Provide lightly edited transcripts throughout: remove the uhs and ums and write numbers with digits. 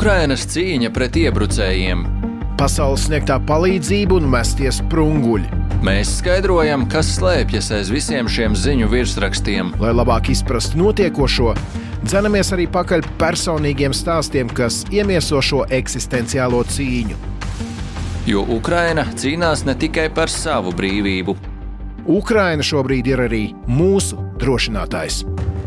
Ukrainas cīņa pret iebrucējiem. Pasaules sniegtā palīdzība un mestie sprunguļi. Mēs skaidrojam, kas slēpjas aiz visiem šiem ziņu virsrakstiem. Lai labāk izprastu notiekošo, dzenamies arī pakaļ personīgiem stāstiem, kas iemieso šo eksistenciālo cīņu. Jo Ukraina cīnās ne tikai par savu brīvību. Ukraina šobrīd ir arī mūsu drošinātājs.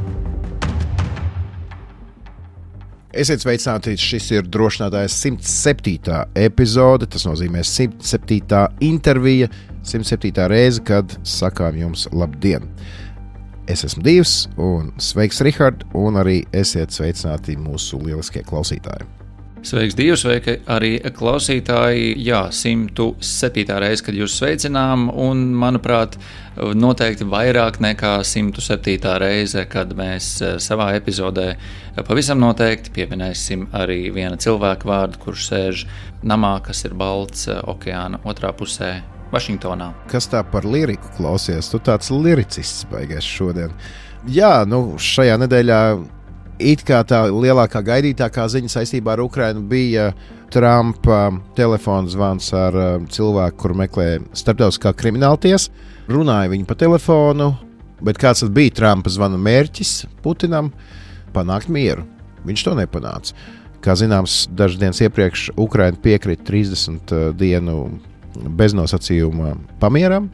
Esiet sveicināti, šis ir drošinātājs 107. epizode, tas nozīmē 107. intervija, 107. reize, kad sakām jums labdien. Es esmu Dīvs un sveiks Rihard, un arī esiet sveicināti mūsu lieliskie klausītāji. Sveiks, Dievs, sveiki arī klausītāji. Jā, 107. reize, kad jūs sveicinām, un, manuprāt, noteikti vairāk nekā 107. reize, kad mēs savā epizodē pavisam noteikti pieminēsim arī viena cilvēka vārdu, kurš sēž namā, kas ir balts okeāna otrā pusē, Vašingtonā. Kas tā par liriku klausies? Tu tāds liricists baigais šodien. Jā, šajā nedēļā it kā tā lielākā gaidītākā ziņa saistībā ar Ukrainu bija Trumpa telefona zvans ar cilvēku, kuru meklē starptautiskā krimināltiesa. Runāja viņu pa telefonu, bet kāds tad bija Trumpa zvana mērķis Putinam? Panākt mieru. Viņš to nepanāca. Kā zināms, dažas dienas iepriekš Ukraina piekrita 30 dienu beznosacījuma pamieram,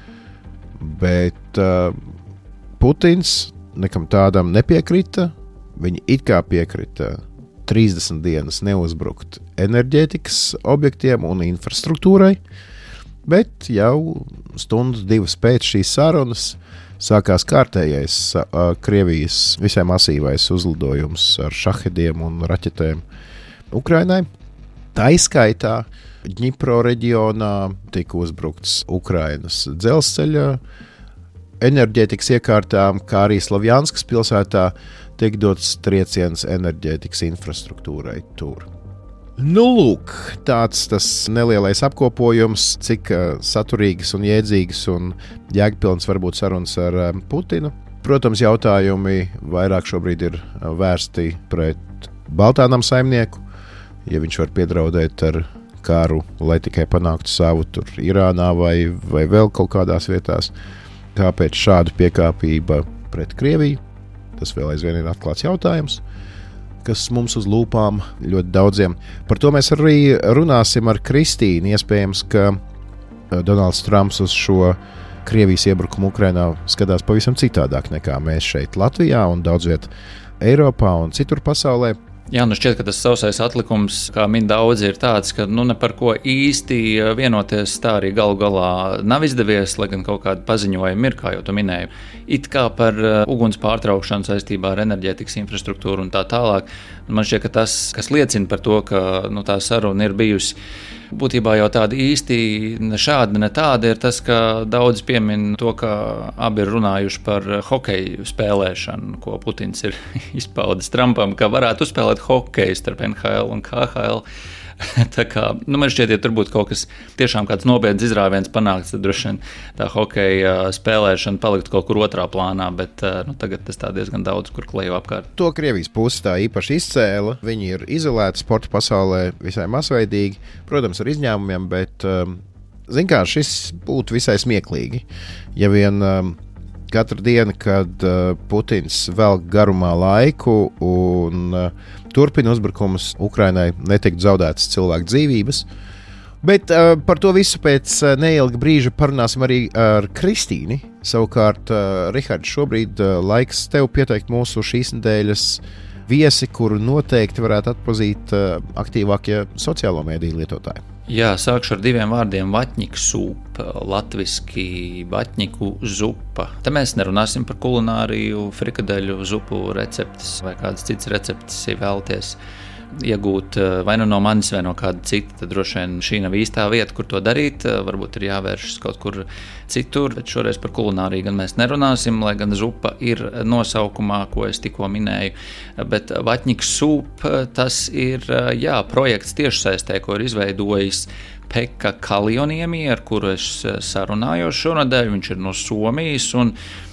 bet Putins nekam tādam nepiekrita. Viņi it kā piekrita 30 dienas neuzbrukt enerģētikas objektiem un infrastruktūrai, bet jau stundas divas pēc šīs sarunas sākās kārtējais Krievijas visai masīvais uzlidojums ar šahediem un raķetēm Ukrainai. Tā izskaitā Dņipro reģionā tika uzbrukts Ukrainas dzelzceļa enerģētikas iekārtām, kā arī Slavjanskas pilsētā tiek dots trieciens enerģētikas infrastruktūrai tur. Lūk, tāds tas nelielais apkopojums, cik saturīgas un jēdzīgas un jēgpilnas var būt sarunas ar Putinu. Protams, jautājumi vairāk šobrīd ir vērsti pret Baltānam saimnieku, ja viņš var piedraudēt ar kāru, lai tikai panāktu savu tur Irānā vai vēl kaut kādās vietās. Kāpēc šāda piekāpība pret Krieviju? Tas vēl aizvien ir atklāts jautājums, kas mums uz lūpām ļoti daudziem. Par to mēs arī runāsim ar Kristīnu. Iespējams, ka Donalds Trumps uz šo Krievijas iebrukumu Ukrainā skatās pavisam citādāk nekā mēs šeit Latvijā un daudz viet Eiropā un citur pasaulē. Jā, šķiet, ka tas sausais atlikums, kā min daudzi, ir tāds, ka ne par ko īsti vienoties tā arī galu galā nav izdevies, lai gan kaut kādi paziņojumi ir, kā jau tu minēji. It kā par uguns pārtraukšanu saistībā ar enerģētikas infrastruktūru un tā tālāk. Man šķiet, ka tas, kas liecina par to, ka tā saruna ir bijusi būtībā jau tāda īsti ne šāda, ne tāda, ir tas, ka daudz piemin to, ka abi ir runājuši par hokeju spēlēšanu, ko Putins ir izpaudis Trumpam, ka varētu uzspēlēt hokeju starp NHL un KHL. Tā kā, man šķiet, ja tur būtu kaut kas tiešām kāds nopietns izrāviens panākts, tad droši vien tā hokeja spēlēšana paliktu kaut kur otrā plānā, bet tagad tas tā diezgan daudz, kur klejo apkārt. To Krievijas pusi tā īpaši izcēla. Viņi ir izolēti sporta pasaulē visai masveidīgi, protams, ar izņēmumiem, bet, šis būtu visai smieklīgi. Ja vien katra diena, kad Putins velk garumā laiku un turpina uzbrukumus Ukrainai, netiek zaudētas cilvēku dzīvības. Bet par to visu pēc neilga brīža parunāsim arī ar Kristīni. Savukārt, Rihards, šobrīd laiks tev pieteikt mūsu šīs nedēļas viesi, kuru noteikti varētu atpazīt aktīvākie sociālo mediju lietotāji. Jā, sākšu ar diviem vārdiem: vaķņiku sūpa, latviski vaķņiku zupa. Te mēs nerunāsim par kulināriju, frikadeļu, zupu receptes vai kādas citas receptes, ja vēlaties iegūt vai no manis vai no kāda cita, tad droši vien šī nav īstā vieta, kur to darīt. Varbūt ir jāvēršas kaut kur citur, bet šoreiz par kulināriju gan mēs nerunāsim, lai gan zupa ir nosaukumā, ko es tikko minēju. Bet vaķņiku sūpa, tas ir projekts tiešsaistē, ko ir izveidojis Pekka Kalioniemi, ar kuru es sarunājos šonadēļ. Viņš ir no Somijas un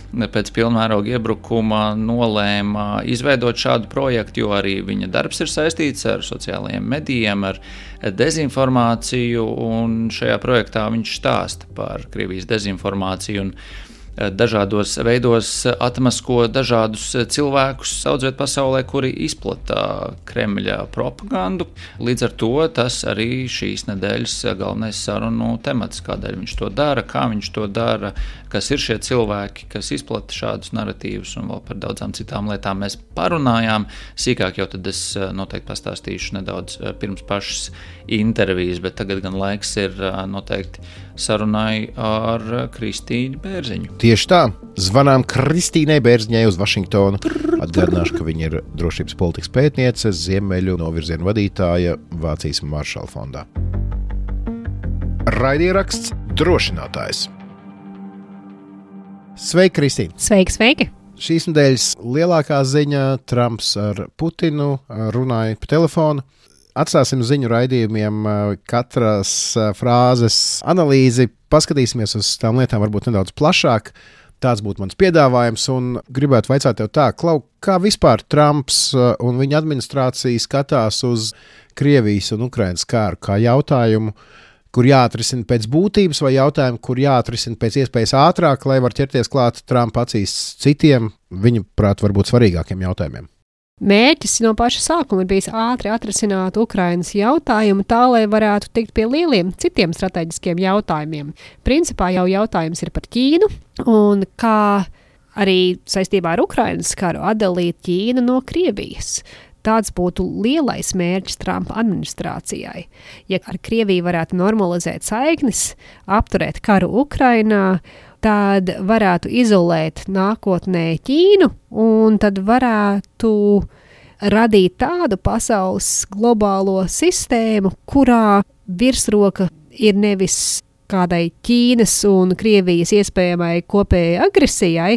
pēc pilnmēroga iebrukuma nolēma izveidot šādu projektu, jo arī viņa darbs ir saistīts ar sociālajiem medijiem, ar dezinformāciju, un šajā projektā viņš stāsta par Krievijas dezinformāciju un dažādos veidos atmasko dažādus cilvēkus saudzēt pasaulē, kuri izplata Kremļa propagandu. Līdz ar to tas arī šīs nedēļas galvenais sarunu temats, kādēļ viņš to dara, kā viņš to dara, kas ir šie cilvēki, kas izplata šādus naratīvus, un vēl par daudzām citām lietām mēs parunājām. Sīkāk jau tad es noteikti pastāstīšu nedaudz pirms pašas intervijas, bet tagad gan laiks ir noteikti sarunai ar Kristīnu Bērziņu. Tieši tā, zvanām Kristīnai Bērziņai uz Vašingtonu. Atgādināšu, ka viņa ir drošības politikas pētniece, ziemeļu novirzienu vadītāja Vācijas Maršala fondā. Raidieraksts Drošinātājs. Sveiki, Kristīna! Sveiki! Šīs nedēļas lielākā ziņa - Trumps ar Putinu runāja pa telefonu. Atstāsim ziņu raidījumiem katras frāzes analīzi, paskatīsimies uz tām lietām varbūt nedaudz plašāk. Tāds būtu mans piedāvājums, un gribētu vaicāt tev tā, Klau, kā vispār Trumps un viņa administrācija skatās uz Krievijas un Ukrainas kāru kā jautājumu, kur jāatrisina pēc būtības, vai jautājumu, kur jāatrisina pēc iespējas ātrāk, lai var ķerties klāt Trumpa acīs citiem, viņa prāt, varbūt svarīgākiem jautājumiem? Mērķis no paša sākuma ir bijis ātri atrisināt Ukrainas jautājumu tā, lai varētu tikt pie lieliem citiem strateģiskiem jautājumiem. Principā jau jautājums ir par Ķīnu un kā arī saistībā ar Ukrainas karu atdalīt Ķīnu no Krievijas. Tāds būtu lielais mērķis Trumpa administrācijai. Ja ar Krieviju varētu normalizēt saiknes, apturēt karu Ukrainā, tad varētu izolēt nākotnē Ķīnu un tad varētu radīt tādu pasaules globālo sistēmu, kurā virsroka ir nevis kādai Ķīnas un Krievijas iespējamai kopējai agresijai,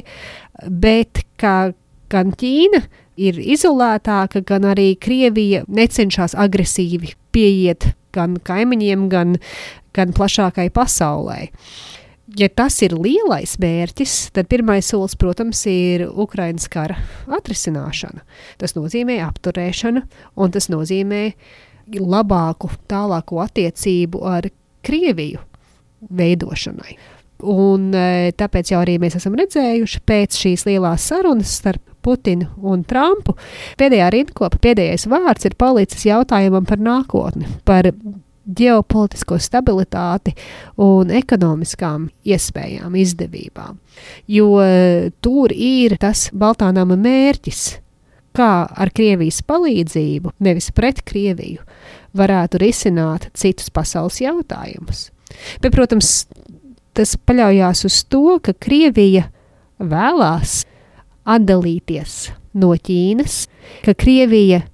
bet kā gan Ķīna ir izolētāka, gan arī Krievija necenšas agresīvi pieiet gan kaimiņiem, gan plašākai pasaulē. Ja tas ir lielais mērķis, tad pirmais solis, protams, ir Ukrainas kara atrisināšana. Tas nozīmē apturēšana, un tas nozīmē labāku, tālāku attiecību ar Krieviju veidošanai. Un tāpēc jau arī mēs esam redzējuši pēc šīs lielās sarunas starp Putinu un Trumpu, pēdējā rindkopa, pēdējais vārds ir palicis jautājumam par nākotni, par ģeopolitisko stabilitāti un ekonomiskām iespējām, izdevībām. Jo tur ir tas Baltānama mērķis, kā ar Krievijas palīdzību, nevis pret Krieviju, varētu risināt citus pasaules jautājumus. Bet, protams, tas paļaujās uz to, ka Krievija vēlās atdalīties no Ķīnas, ka Krievija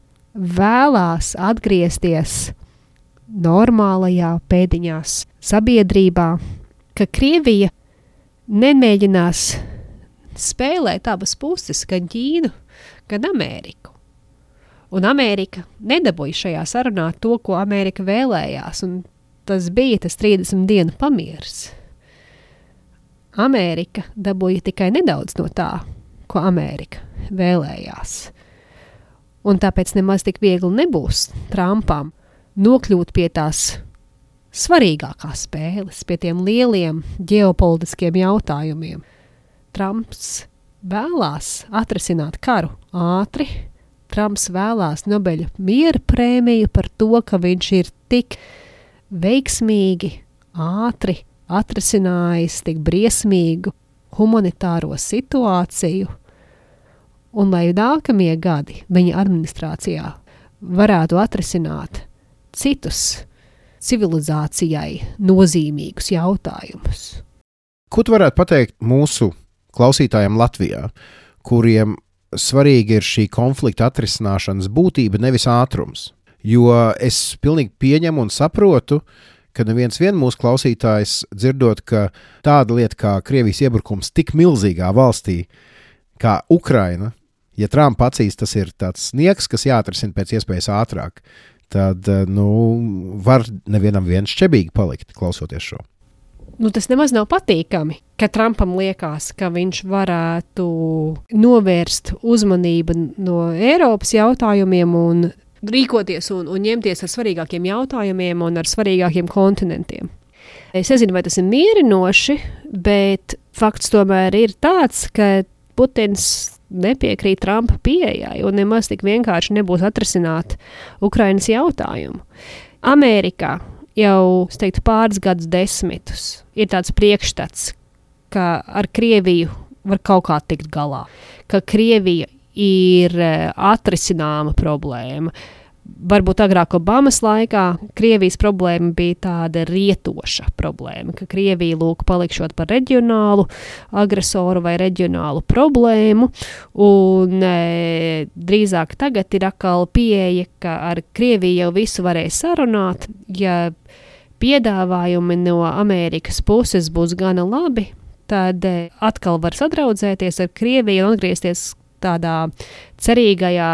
vēlās atgriezties normālajā pēdiņās sabiedrībā, ka Krievija nemēģinās spēlēt abas puses, gan Ķīnu, gan Ameriku. Un Amerika nedabūja šajā sarunā to, ko Amerika vēlējās, un tas bija tas 30 dienu pamieris. Amerika dabūja tikai nedaudz no tā, ko Amerika vēlējās. Un tāpēc nemaz tik viegli nebūs Trumpam nokļūt pie tās svarīgākās spēles, pie tiem lieliem ģeopolitiskiem jautājumiem. Trumps vēlās atrisināt karu ātri, Trumps vēlās Nobeļa miera prēmiju par to, ka viņš ir tik veiksmīgi, ātri atrisinājis tik briesmīgu humanitāro situāciju, un lai nākamie gadi viņa administrācijā varētu atrisināt citus civilizācijai nozīmīgus jautājumus. Ko tu varētu pateikt mūsu klausītājiem Latvijā, kuriem svarīgi ir šī konflikta atrisināšanas būtība, nevis ātrums? Jo es pilnīgi pieņemu un saprotu, ka neviens mūsu klausītājs dzirdot, ka tāda lieta kā Krievijas iebrukums tik milzīgā valstī kā Ukraina, ja Trumpa acīs tas ir tāds sniegs, kas jāatrisina pēc iespējas ātrāk, tad var nevienam vien šķebīgi palikt, klausoties šo. tas nemaz nav patīkami, ka Trumpam liekas, ka viņš varētu novērst uzmanību no Eiropas jautājumiem un rīkoties un ņemties ar svarīgākiem jautājumiem un ar svarīgākiem kontinentiem. Es nezinu, vai tas ir mierinoši, bet fakts tomēr ir tāds, ka Putins nepiekrīt Trumpa pieejai un nemaz tik vienkārši nebūs atrisināt Ukrainas jautājumu. Amerikā jau, es teiktu, pāris gadus desmitus ir tāds priekšstats, ka ar Krieviju var kaut kā tikt galā, ka Krievija ir atrisināma problēma. Varbūt agrāk Obamas laikā Krievijas problēma bija tāda rietoša problēma, ka Krievija lūk palikšot par reģionālu agresoru vai reģionālu problēmu, un drīzāk tagad ir atkal pieeja, ka ar Krieviju jau visu varēja sarunāt, ja piedāvājumi no Amerikas puses būs gana labi, tad atkal var sadraudzēties ar Krieviju un atgriezties tādā cerīgajā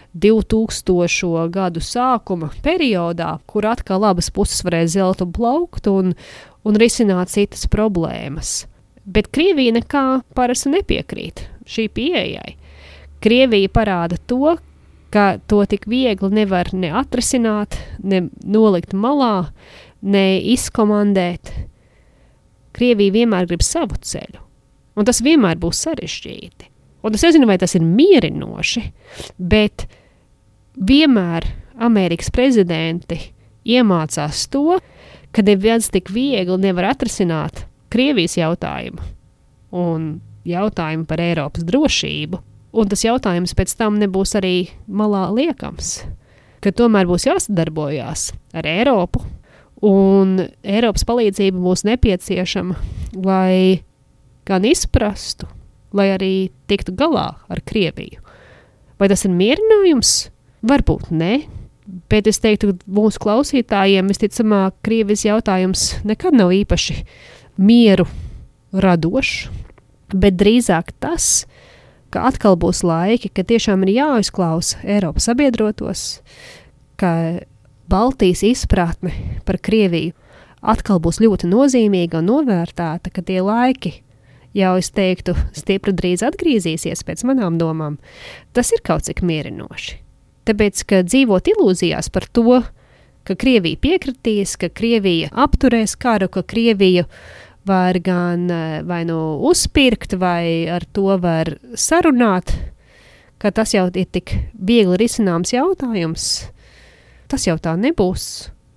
2000. Gadu sākuma periodā, kur atkal abas puses varēja zelt un plaukt un risināt citas problēmas. Bet Krievija nekā parasti nepiekrīt šī pieejai. Krievija parāda to, ka to tik viegli nevar ne atrisināt, ne nolikt malā, ne izkomandēt. Krievija vienmēr grib savu ceļu, un tas vienmēr būs sarežģīti. Un es nezinu, vai tas ir mierinoši, bet vienmēr Amerikas prezidenti iemācās to, ka neviens tik viegli nevar atrisināt Krievijas jautājumu un jautājumu par Eiropas drošību. Un tas jautājums pēc tam nebūs arī malā liekams, ka tomēr būs jāsadarbojās ar Eiropu, un Eiropas palīdzība būs nepieciešama, lai gan izprastu, lai arī tiktu galā ar Krieviju. Vai tas ir mierinājums? Varbūt ne, bet es teiktu, ka mūsu klausītājiem visticamāk Krievijas jautājums nekad nav īpaši mieru radošs, bet drīzāk tas, ka atkal būs laiki, ka tiešām ir jāizklausa Eiropas sabiedrotos, ka Baltijas izpratne par Krieviju atkal būs ļoti nozīmīga un novērtēta, ka tie laiki jau, es teiktu, stipri drīz atgriezīsies pēc manām domām. Tas ir kaut cik mierinoši. Tāpēc, ka dzīvot ilūzijās par to, ka Krievija piekritīs, ka Krievija apturēs karu, ka Krieviju var gan vai nu uzpirkt, vai ar to var sarunāt, ka tas jau ir tik viegli risināms jautājums, tas jau tā nebūs.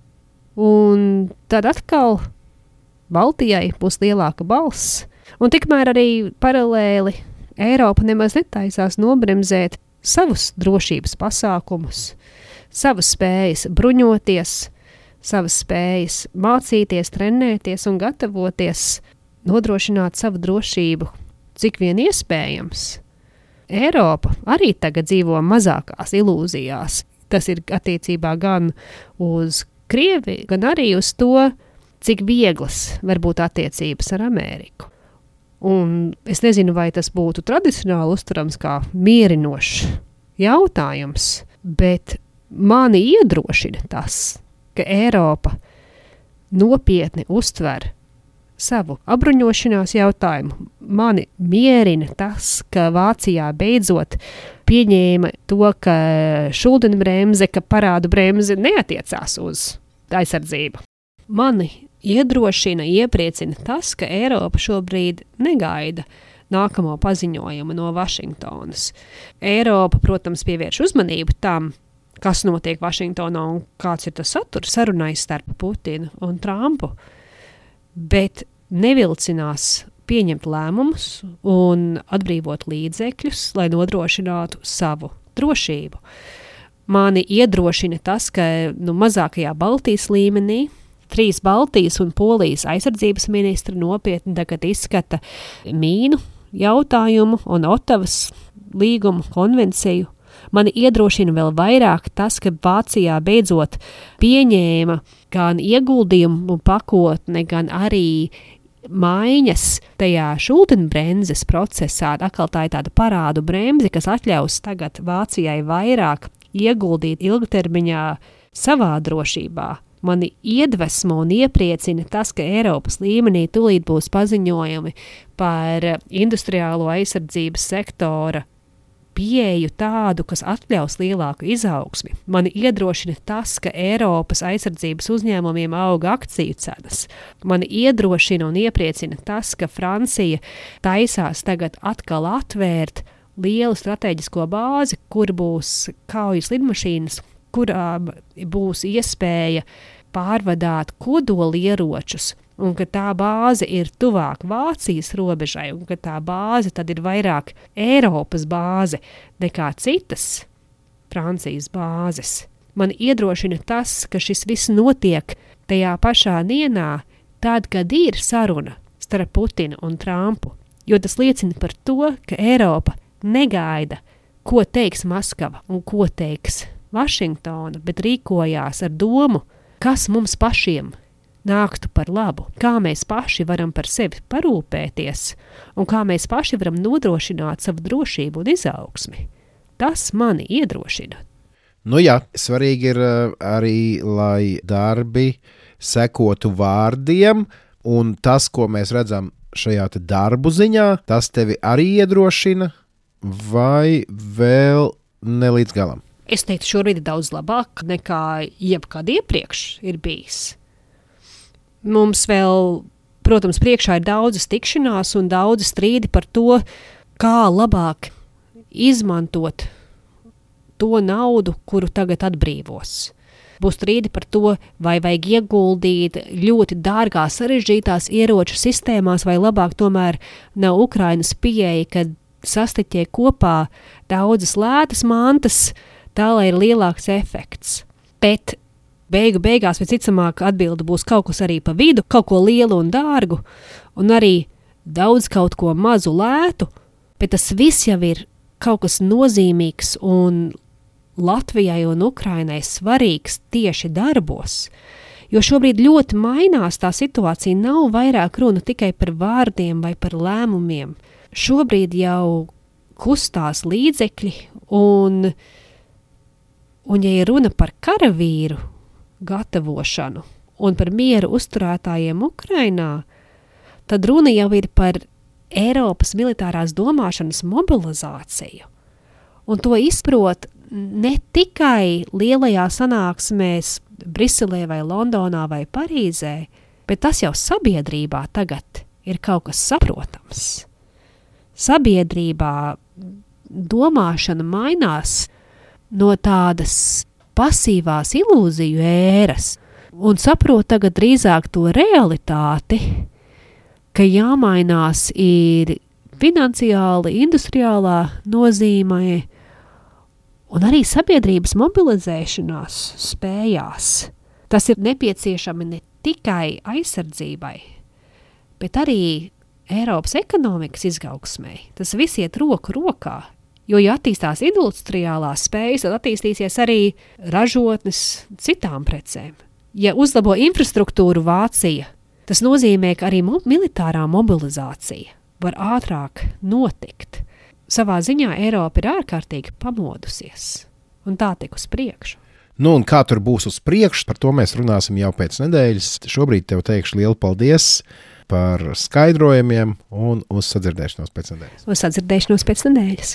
Un tad atkal Baltijai būs lielāka balss. Un tikmēr arī paralēli Eiropa nemaz netaisās nobremzēt savus drošības pasākumus, savas spējas bruņoties, savas spējas mācīties, trenēties un gatavoties, nodrošināt savu drošību, cik vien iespējams. Eiropa arī tagad dzīvo mazākās ilūzijās. Tas ir attiecībā gan uz Krieviju, gan arī uz to, cik vieglas var būt attiecības ar Ameriku. Un es nezinu, vai tas būtu tradicionāli uztverams kā mierinošs jautājums, bet mani iedrošina tas, ka Eiropa nopietni uztver savu apbruņošanās jautājumu. Mani mierina tas, ka Vācijā beidzot pieņēma to, ka šuldenbremze, ka parādu bremze neatiecās uz aizsardzību. Mani iedrošina, iepriecina tas, ka Eiropa šobrīd negaida nākamo paziņojumu no Vašingtonas. Eiropa, protams, pievērš uzmanību tam, kas notiek Vašingtonā un kāds ir tas saturs sarunai starp Putinu un Trumpu, bet nevilcinās pieņemt lēmumus un atbrīvot līdzekļus, lai nodrošinātu savu drošību. Mani iedrošina tas, ka mazākajā Baltijas līmenī 3 Baltijas un Polijas aizsardzības ministri nopietni tagad izskata mīnu jautājumu un Otavas līgumu konvenciju. Mani iedrošina vēl vairāk tas, ka Vācijā beidzot pieņēma gan ieguldījumu pakotne, gan arī maiņas tajā šuldenbremzes procesā. Atkal tā ir tāda parādu bremze, kas atļaus tagad Vācijai vairāk ieguldīt ilgtermiņā savā drošībā, Mani iedvesmo un iepriecina tas, ka Eiropas līmenī tūlīt būs paziņojumi par industriālo aizsardzības sektora pieeju tādu, kas atļaus lielāku izaugsmi. Mani iedrošina tas, ka Eiropas aizsardzības uzņēmumiem auga akciju cenas. Mani iedrošina un iepriecina tas, ka Francija taisās tagad atkal atvērt lielu strateģisko bāzi, kur būs kaujas lidmašīnas, kurā būs iespēja pārvadāt kodolieročus, un ka tā bāze ir tuvāk Vācijas robežai, un ka tā bāze tad ir vairāk Eiropas bāze nekā citas Francijas bāzes. Man iedrošina tas, ka šis viss notiek tajā pašā dienā, tad, kad ir saruna starp Putinu un Trumpu, jo tas liecina par to, ka Eiropa negaida, ko teiks Maskava un ko teiks Vašingtona, bet rīkojās ar domu, kas mums pašiem nāktu par labu, kā mēs paši varam par sevi parūpēties un kā mēs paši varam nodrošināt savu drošību un izaugsmi. Tas mani iedrošina. Nu jā, svarīgi ir arī, lai darbi sekotu vārdiem, un tas, ko mēs redzam šajā te darbu ziņā, tas tevi arī iedrošina, vai vēl ne līdz galam? Es teiktu, šobrīd ir daudz labāk nekā jebkad iepriekš ir bijis. Mums vēl, protams, priekšā ir daudzas tikšanās un daudzi strīdi par to, kā labāk izmantot to naudu, kuru tagad atbrīvos. Būs strīdi par to, vai vajag ieguldīt ļoti dārgā sarežģītās ieroču sistēmās, vai labāk tomēr nav Ukrainas pieeja, kad sastiķē kopā daudzas lētas mantas, tā lai ir lielāks efekts. Bet beigās visticamāk atbilde būs kaut kas arī pa vidu, kaut ko lielu un dārgu, un arī daudz kaut ko mazu lētu, bet tas viss jau ir kaut kas nozīmīgs un Latvijai un Ukrainai svarīgs tieši darbos. Jo šobrīd ļoti mainās tā situācija, nav vairāk runa tikai par vārdiem vai par lēmumiem. Šobrīd jau kustās līdzekļi un ja ir runa par karavīru gatavošanu un par mieru uzturētājiem Ukrainā, tad runa jau ir par Eiropas militārās domāšanas mobilizāciju. Un to izprot ne tikai lielajā sanāksmēs Briselē vai Londonā vai Parīzē, bet tas jau sabiedrībā tagad ir kaut kas saprotams. Sabiedrībā domāšana mainās no tādas pasīvās ilūziju ēras un saprot tagad drīzāk to realitāti, ka jāmainās ir finansiāli, industriālā nozīmē un arī sabiedrības mobilizēšanās spējās. Tas ir nepieciešami ne tikai aizsardzībai, bet arī Eiropas ekonomikas izaugsmei. Tas viss iet roku rokā. Jo, ja attīstās industriālās spējas, tad attīstīsies arī ražotnes citām precēm. Ja uzlabo infrastruktūru Vācija, tas nozīmē, ka arī militārā mobilizācija var ātrāk notikt. Savā ziņā Eiropa ir ārkārtīgi pamodusies, un tā tik uz priekšu. Nu, un kā tur būs uz priekšu, par to mēs runāsim jau pēc nedēļas. Šobrīd tev teikšu lielu paldies par skaidrojumiem un uz sadzirdēšanos pēc nedēļas. Uz sadzirdēšanos pēc nedēļas.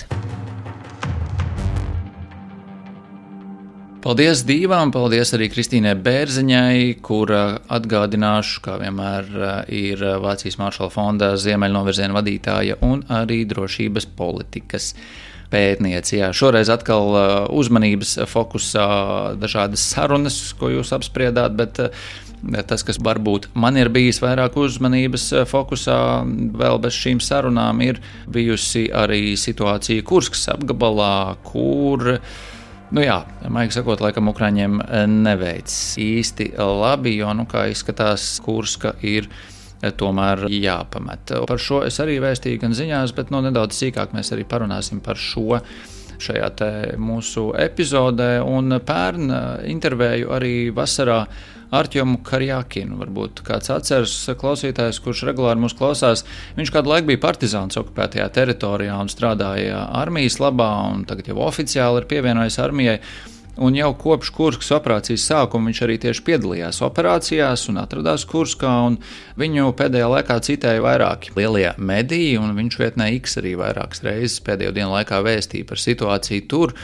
Paldies divām, paldies arī Kristīnai Bērziņai, kura atgādināšu, kā vienmēr ir Vācijas Maršala fonda ziemeļnovirziena vadītāja un arī drošības politikas pētniece. Jā, šoreiz atkal uzmanības fokusā dažādas sarunas, ko jūs apspriedāt, bet tas, kas varbūt man ir bijis vairāk uzmanības fokusā vēl bez šīm sarunām, ir bijusi arī situācija Kurskas apgabalā, kur, maigi sakot, laikam Ukraiņiem neveic īsti labi, jo, kā izskatās, Kurska ir tomēr jāpamet. Par šo es arī vēstīju gan ziņās, bet nedaudz sīkāk mēs arī parunāsim par šo šajā te mūsu epizodē, un pērn intervēju arī vasarā Artjomu Karjakinu. Varbūt kāds atceras klausītājs, kurš regulāri mūs klausās. Viņš kādu laiku bija partizāns okupētajā teritorijā un strādāja armijas labā, un tagad jau oficiāli ir pievienojies armijai. Un jau kopš Kurskas operācijas sākuma viņš arī tieši piedalījās operācijās un atradās Kurskā. Un viņu pēdējā laikā citēja vairāki lielie mediji, un viņš vietnē X arī vairākas reizes pēdējo dienu laikā vēstīja par situāciju tur.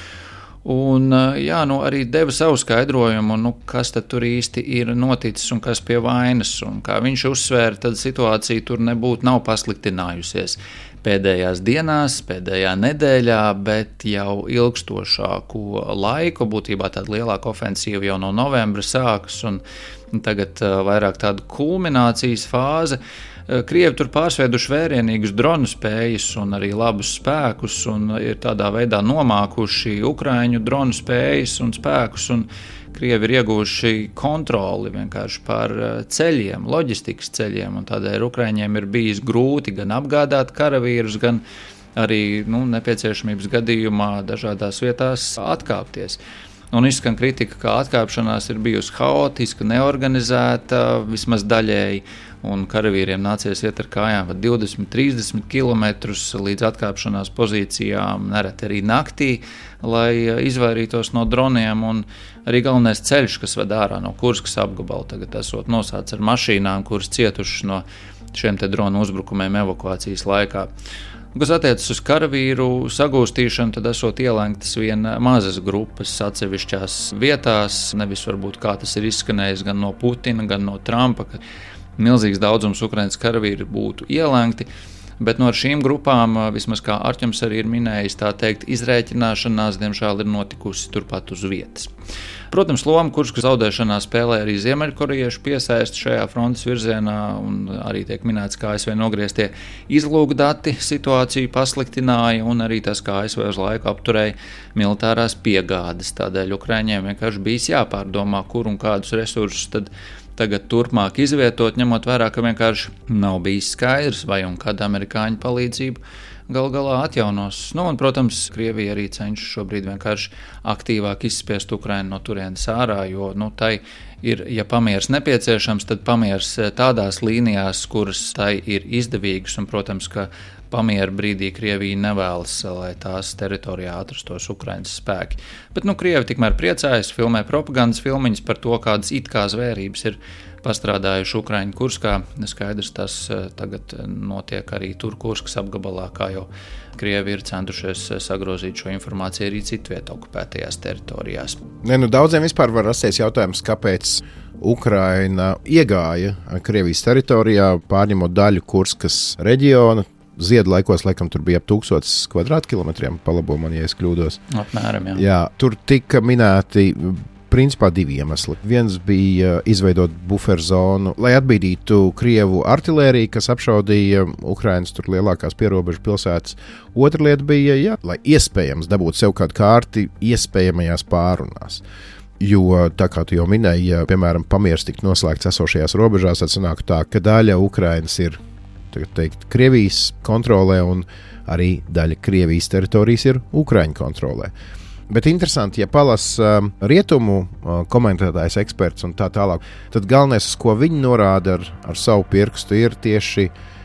Un, arī deva savu skaidrojumu, kas tad tur īsti ir noticis un kas pie vainas. Un, kā viņš uzsvēra, tad situācija tur nav pasliktinājusies pēdējās dienās, pēdējā nedēļā, bet jau ilgstošāku laiku. Būtībā tāda lielāka ofensīva jau no novembra sākas, un tagad vairāk tāda kulminācijas fāze. Krievi tur pārsveiduši vērienīgus dronu spējas un arī labus spēkus, un ir tādā veidā nomākuši Ukraiņu dronu spējas un spēkus, un Krievi ir ieguvuši kontroli vienkārši pār ceļiem, loģistikas ceļiem, un tādēļ Ukraiņiem ir bijis grūti gan apgādāt karavīrus, gan arī nepieciešamības gadījumā dažādās vietās atkāpties. Un izskan kritika, ka atkāpšanās ir bijusi haotiska, neorganizēta, vismaz daļēji, un karavīriem nācies iet ar kājām 20-30 km līdz atkāpšanās pozīcijām, nereti arī naktī, lai izvairītos no droniem, un arī galvenais ceļš, kas ved ārā no Kurskas apgabala, tagad esot nosāts ar mašīnām, kuras cietušas no šiem te dronu uzbrukumiem evakuācijas laikā. Kas attiecas uz karavīru sagūstīšanu, tad esot ielenktas vien mazas grupas atsevišķās vietās, nevis varbūt kā tas ir izskanējis gan no Putina, gan no Trumpa, ka milzīgs daudzums Ukrainas karavīri būtu ielenkti, bet no šīm grupām, vismaz kā Arķems arī ir minējis, tā teikt, izrēķināšanās, diemžēl, ir notikusi turpat uz vietas. Protams, loma Kurskas zaudēšanā spēlē arī ziemeļkorejiešu piesaisti šajā frontes virzienā, un arī tiek minēts, kā ASV nogrieztie izlūkdati situāciju pasliktināja, un arī tas, kā ASV uz laiku apturēja militārās piegādes. Tādēļ Ukraiņiem vienkārši bijis jāpārdomā, kur un kādus resursus tad tagad turpmāk izvietot, ņemot vērā, ka vienkārši nav bijis skaidrs, vai un kad amerikāņu palīdzību gal galā atjaunos. Un, protams, Krievija arī cenšas šobrīd vienkārši aktīvāk izspiest Ukrainu no turienes ārā, jo tai ir, ja pamiers nepieciešams, tad pamiers tādās līnijās, kuras tai ir izdevīgas, un, protams, ka pamiera brīdī Krievija nevēlas, lai tās teritorijā atrastos Ukrainas spēki. Bet Krievi tikmēr priecājas, filmē propagandas filmiņas par to, kādas it kā zvērības ir pastrādājuši Ukraiņu Kurskā. Skaidrs, tas tagad notiek arī tur Kurskas apgabalā, kā jau Krievi ir centušies sagrozīt šo informāciju arī citviet okupētajās teritorijās. Daudziem vispār var rasties jautājums, kāpēc Ukraina iegāja Krievijas teritorijā, pārņemot daļu Kurskas reģiona. Ziedu laikos, laikam, tur bija ap 1000 kvadrātkilometriem, palabo man, ja es kļūdos. Apmēram, jā. Jā, tur tika minēti principā divi iemesli. Viens bija izveidot buferzonu, lai atbīdītu Krievu artilēriju, kas apšaudīja Ukrainas tur lielākās pierobežu pilsētas. Otra lieta bija, lai iespējams dabūtu sev kādu kārti iespējamajās pārunās. Jo, tā kā tu jau minēji, ja, piemēram, pamiers tiktu noslēgts esošajās robežās, tad sanāk tā, ka daļa Ukrainas ir Krievijas kontrolē, un arī daļa Krievijas teritorijas ir Ukraiņu kontrolē. Bet interesanti, ja palasa rietumu komentētājs, eksperts un tā tālāk, tad galvenais, uz ko viņi norāda ar savu pirkstu, ir tieši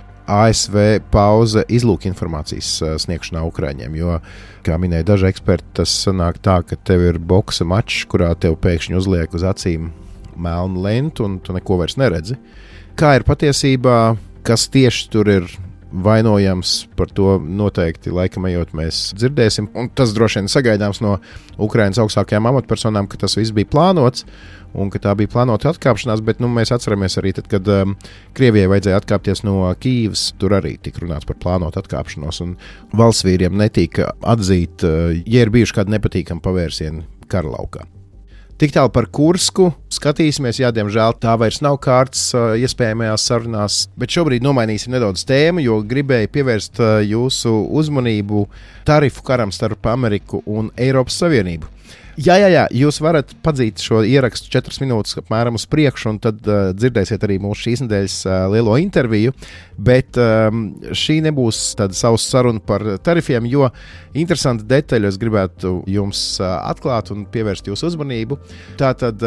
ASV pauze izlūkinformācijas sniegšanā Ukraiņiem. Jo, kā minēja daži eksperti, tas sanāk tā, ka tev ir boksa mačs, kurā tev pēkšņi uzliek uz acīm melnu lentu un tu neko vairs neredzi. Kā ir patiesībā? Kas tieši tur ir vainojams, par to noteikti laikam ejot mēs dzirdēsim. Un tas droši vien sagaidāms no Ukrainas augstākajām amatpersonām, ka tas viss bija plānots un ka tā bija plānota atkāpšanās, bet mēs atceramies arī tad, kad Krievijai vajadzēja atkāpties no Kīivas, tur arī tika runāts par plānotu atkāpšanos, un valsts vīriem netika atzīt, ja ir bijuši kādi nepatīkami pavērsieni karalaukā. Tik tālu par Kursku skatīsimies, diemžēl tā vairs nav kārtas iespējamajās sarunās, bet šobrīd nomainīsim nedaudz tēmu, jo gribēju pievērst jūsu uzmanību tarifu karam starp Ameriku un Eiropas Savienību. Jā, jūs varat padzīt šo ierakstu 4 minūtes apmēram uz priekšu, un tad dzirdēsiet arī mūsu šīs nedēļas lielo interviju, bet šī nebūs tāda savs saruna par tarifiem, jo interesanti detaļi es gribētu jums atklāt un pievērst jūsu uzmanību. Tātad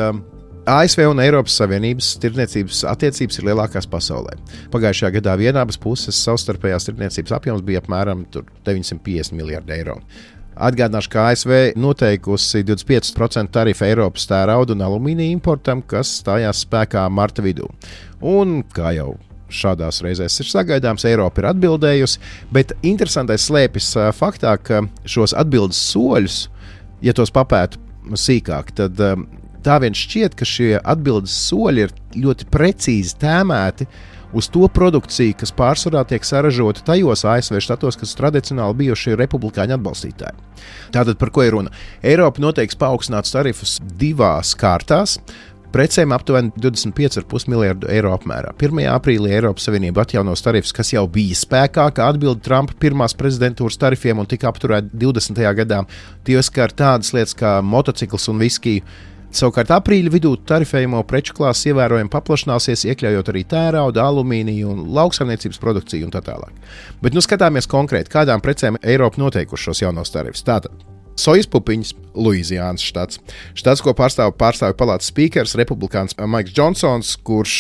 ASV un Eiropas Savienības tirdzniecības attiecības ir lielākās pasaulē. Pagājušajā gadā vienabas puses savstarpējās tirdzniecības apjoms bija apmēram 950 miljardi eiro. Atgādināšu, ka ASV noteikusi 25% tarifu Eiropas tērauda un alumīnija importam, kas stājās spēkā marta vidū. Un, kā jau šādās reizēs ir sagaidāms, Eiropa ir atbildējusi, bet interesantais slēpjas faktā, ka šos atbildes soļus, ja tos papētu sīkāk, tad tā vien šķiet, ka šie atbildes soļi ir ļoti precīzi tēmēti uz to produkciju, kas pārsvarā tiek saražota tajos ASV štatos, kas tradicionāli bijuši republikāņu atbalstītāji. Tātad par ko ir runa? Eiropa noteiks paaugstinātus tarifus 2 kārtās, precēm aptuveni 25,5 miljardu eiro apmērā. 1. aprīlī Eiropas Savienība atjaunos tarifus, kas jau bija spēkā, kā atbildi Trumpa pirmās prezidentūras tarifiem un tika apturēti 20. gadā. Tie skar tādas lietas kā motociklus un viskiju. Savukārt aprīļa vidū tarifējamo preču klāsts ievērojami paplašināsies, iekļaujot arī tērauda, alumīniju un lauksaimniecības produkciju un tā tālāk. Bet skatāmies konkrēti, kādām precēm Eiropa noteikuši šos jaunos tarifus. Tātad sojas pupiņas, Luizijānas štats, ko pārstāvju palātas spīkers, republikāns Maiks Džonsons, kurš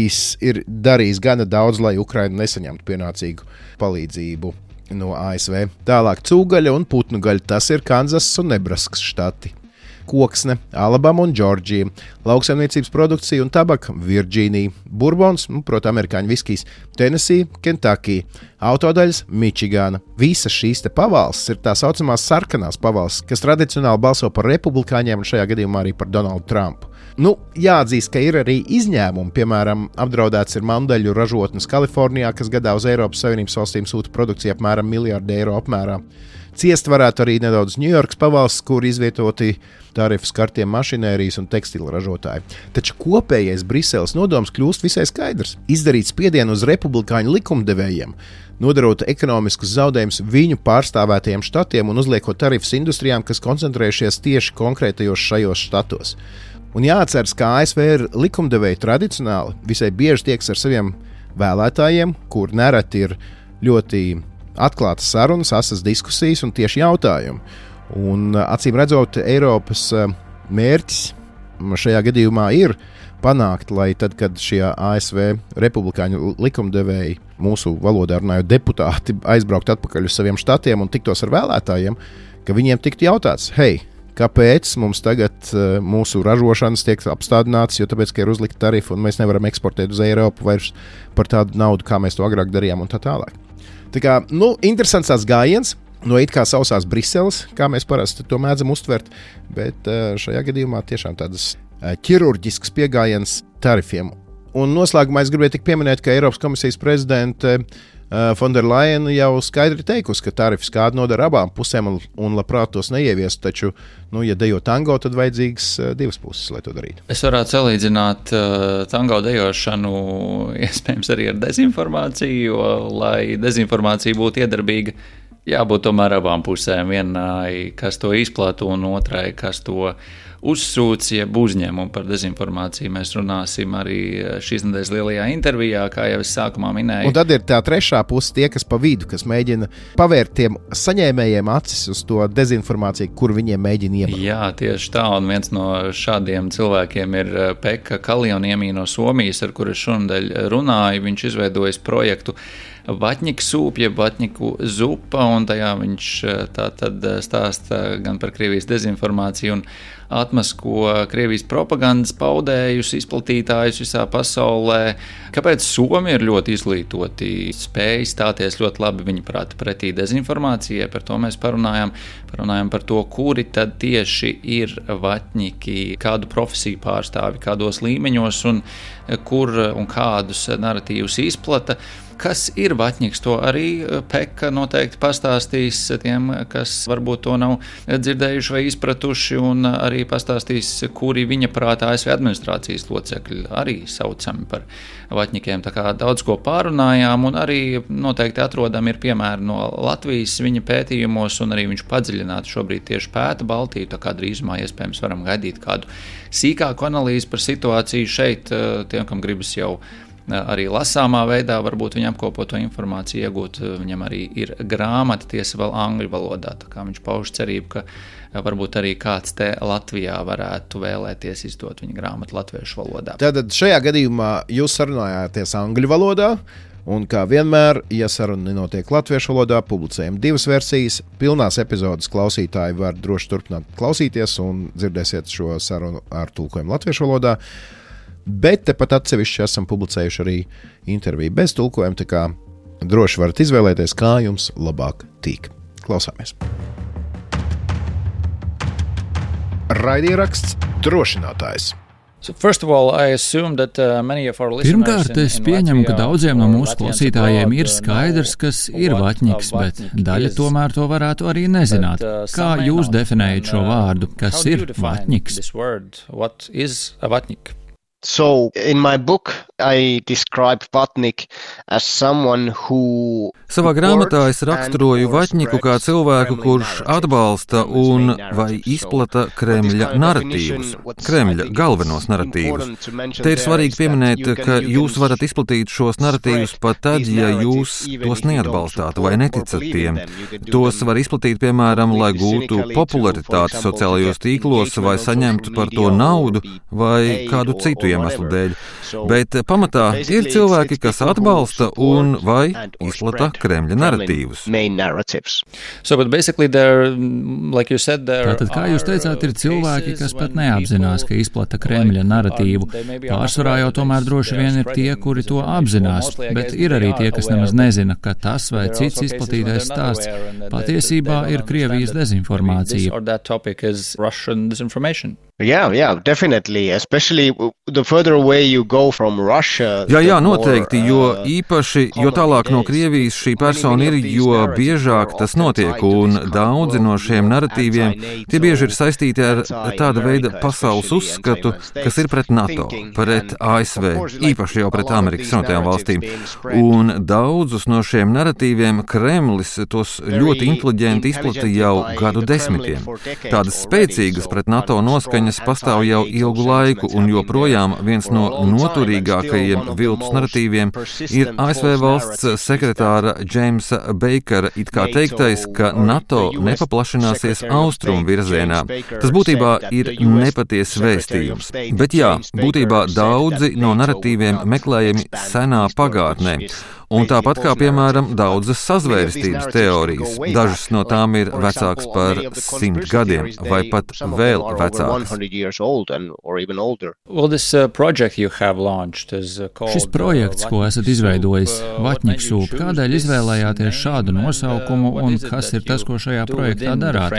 ir darījis gana daudz, lai Ukraina nesaņemtu pienācīgu palīdzību no ASV. Tālāk cūgaļa un putnu gaļa, tas ir Kanzas un Nebraskas štati. Koksne, Alabama un Džordžija, lauksaimniecības produkcija un tabaka, Virģīnija, Burbons, protams, amerikāņu viskijs, Tennessee, Kentucky, autodaļas, Mičigāna. Visas šīs pavalstis ir tā saucamās sarkanās pavalstis, kas tradicionāli balso par republikāņiem un šajā gadījumā arī par Donaldu Trumpu. Jāatzīst, ka ir arī izņēmumi, piemēram, apdraudēts ir mandaļu ražotnes Kalifornijā, kas gadā uz Eiropas Savienības valstīm sūta produkciju apmēram 1 miljardu eiro apmērā. Ciest varētu arī nedaudz Ņujorkas pavalsts, kur izvietoti tarifu skartiem mašinērijas un tekstilu ražotāji. Taču kopējais Briseles nodoms kļūst visai skaidrs – izdarīt spiedienu uz republikāņu likumdevējiem, nodarot ekonomiskus zaudējumus viņu pārstāvētajiem štatiem un uzliekot tarifus industrijām, kas koncentrējušies tieši konkrētajos šajos štatos. Un jāatceras, ka ASV ir likumdevēji tradicionāli visai bieži tieks ar saviem vēlētājiem, kur nereti ir ļoti atklātas sarunas, asas diskusijas un tieši jautājumi. Un, acīm redzot, Eiropas mērķis šajā gadījumā ir panākt, lai tad, kad šie ASV republikāņu likumdevēji, mūsu valodā runājot deputāti, aizbraukt atpakaļ uz saviem štatiem un tiktos ar vēlētājiem, ka viņiem tiktu jautāts, hei, kāpēc mums tagad mūsu ražošanas tiek apstādināts, jo tāpēc, ka ir uzlikta tarifa un mēs nevaram eksportēt uz Eiropu vairs par tādu naudu, kā mēs to agrāk darījām un tā tālāk. Tā kā, interesants tās gājiens no it kā sausās Briseles, kā mēs parasti to mēdzam uztvert, bet šajā gadījumā tiešām tādas ķirurģisks piegājiens tarifiem. Un noslēgumā es gribēju tik pieminēt, ka Eiropas komisijas prezidente Fonderlaina jau skaidri teikusi, ka tarifs kādu nodara abām pusēm un labprāt tos neieviest, taču, ja dejo tango, tad vajadzīgs 2 puses, lai to darītu. Es varētu salīdzināt tango dejošanu iespējams arī ar dezinformāciju, jo, lai dezinformācija būtu iedarbīga, jābūt tomēr abām pusēm, vienai, kas to izplata, un otrai, kas to uzsūc, jeb uzņem, un par dezinformāciju mēs runāsim arī šīs nedēļas lielajā intervijā, kā jau es sākumā minēju. Un tad ir tā trešā puse, tie, kas pa vidu, kas mēģina pavērt tiem saņēmējiem acis uz to dezinformāciju, kur viņiem mēģina iemākt. Jā, tieši tā, un viens no šādiem cilvēkiem ir Pekka Kalioniemi no Somijas, ar kuru šonadēļ runāju. Viņš izveidojis projektu Vatņika sūpa, jeb Vatņiku zupa, un tajā viņš tātad stāsta gan par Krievijas dezinformāciju un atmasko Krievijas propagandas paudējus, izplatītājus visā pasaulē. Kāpēc Somi ir ļoti izglītoti, spēj stāties ļoti labi viņa prāta pretī dezinformācijai, par to mēs parunājām par to, kuri tad tieši ir vatņiki, kādu profesiju pārstāvi, kādos līmeņos un kur un kādus naratīvus izplata. Kas ir vatņiks, to arī Pekka noteikti pastāstīs tiem, kas varbūt to nav dzirdējuši vai izpratuši, un arī pastāstīs, kuri viņa prātā ASV administrācijas locekļi arī saucami par vatņikiem. Tā kā daudz ko pārunājām, un arī noteikti atrodam ir piemēri no Latvijas viņa pētījumos, un arī viņš padziļināti šobrīd tieši pēta Baltiju, tā kā drīzumā iespējams varam gaidīt kādu sīkāku analīzi par situāciju šeit, tiem, kam gribas jau arī lasāmā veidā varbūt viņa apkopo to informāciju iegūt. Viņam arī ir grāmata, tiesa vēl angļu valodā, tā kā viņš pauž cerību, ka varbūt arī kāds te Latvijā varētu vēlēties izdot viņa grāmatu latviešu valodā. Tātad šajā gadījumā jūs sarunājāties angļu valodā, un kā vienmēr, ja saruna notiek latviešu valodā, publicējam 2 versijas. Pilnās epizodes klausītāji var droši turpināt klausīties un dzirdēsiet šo sarunu ar tulkojumu latviešu valodā. Bet tepat atsevišķi esam publicējuši arī interviju bez tulkojuma, tā kā droši varat izvēlēties, kā jums labāk tīk. Klausāmies! Raidieraksts Drošinātājs. Pirmkārt, es pieņemu, ka daudziem no mūsu klausītājiem ir skaidrs, kas ir vatņiks, bet daļa tomēr to varētu arī nezināt. Kā jūs definējat šo vārdu? Kas ir vatņiks? So, in my book, I describe vatnik as someone who... Savā grāmatā es raksturoju vatņiku kā cilvēku, kurš atbalsta un vai izplata Kremļa naratīvus, Kremļa galvenos naratīvus. Te ir svarīgi pieminēt, ka jūs varat izplatīt šos naratīvus pat tad, ja jūs tos neatbalstāt vai neticat tiem. Tos var izplatīt, piemēram, lai gūtu popularitāti sociālajos tīklos vai saņemtu par to naudu vai kādu citu iemeslu dēļ. Bet pamatā ir cilvēki, kas atbalsta un vai izplata Kremļa naratīvus. Tātad, kā jūs teicāt, ir cilvēki, kas pat neapzinās, ka izplata Kremļa naratīvu. Pārsvarā jau tomēr droši vien ir tie, kuri to apzinās, bet ir arī tie, kas nemaz nezina, ka tas vai cits izplatītais stāsts patiesībā ir Krievijas dezinformācija. Yeah, definitely, especially the further away you go from Russia. Jā, noteikti, jo īpaši, jo tālāk no Krievijas šī persona ir, jo biežāk tas notiek, un daudzi no šiem naratīviem, tie bieži ir saistīti ar tāda veida pasaules uzskatu, kas ir pret NATO, pret ASV, īpaši jau pret Amerikas Savienotajām valstīm. Un daudzus no šiem naratīviem Kremlis tos ļoti inteliģenti izplata jau gadu desmitiem. Tādas spēcīgas pret NATO noskaņas pastāv jau ilgu laiku, un joprojām viens no noturīgākajiem viltus naratīviem ir ASV valsts sekretāra Jamesa Bakera it kā teiktais, ka NATO nepaplašināsies austrumu virzienā. Tas būtībā ir nepatiess vēstījums. Bet jā, būtībā daudzi no naratīviem meklējami senā pagātnē. Un tāpat kā, piemēram, daudzas sazvērstības teorijas. Dažas no tām ir vecākas par 100 gadiem, vai pat vēl vecākas. Šis projekts, ko esat izveidojis, Vatņiksūp, kādēļ izvēlējāties šādu nosaukumu un kas ir tas, ko šajā projektā darāt?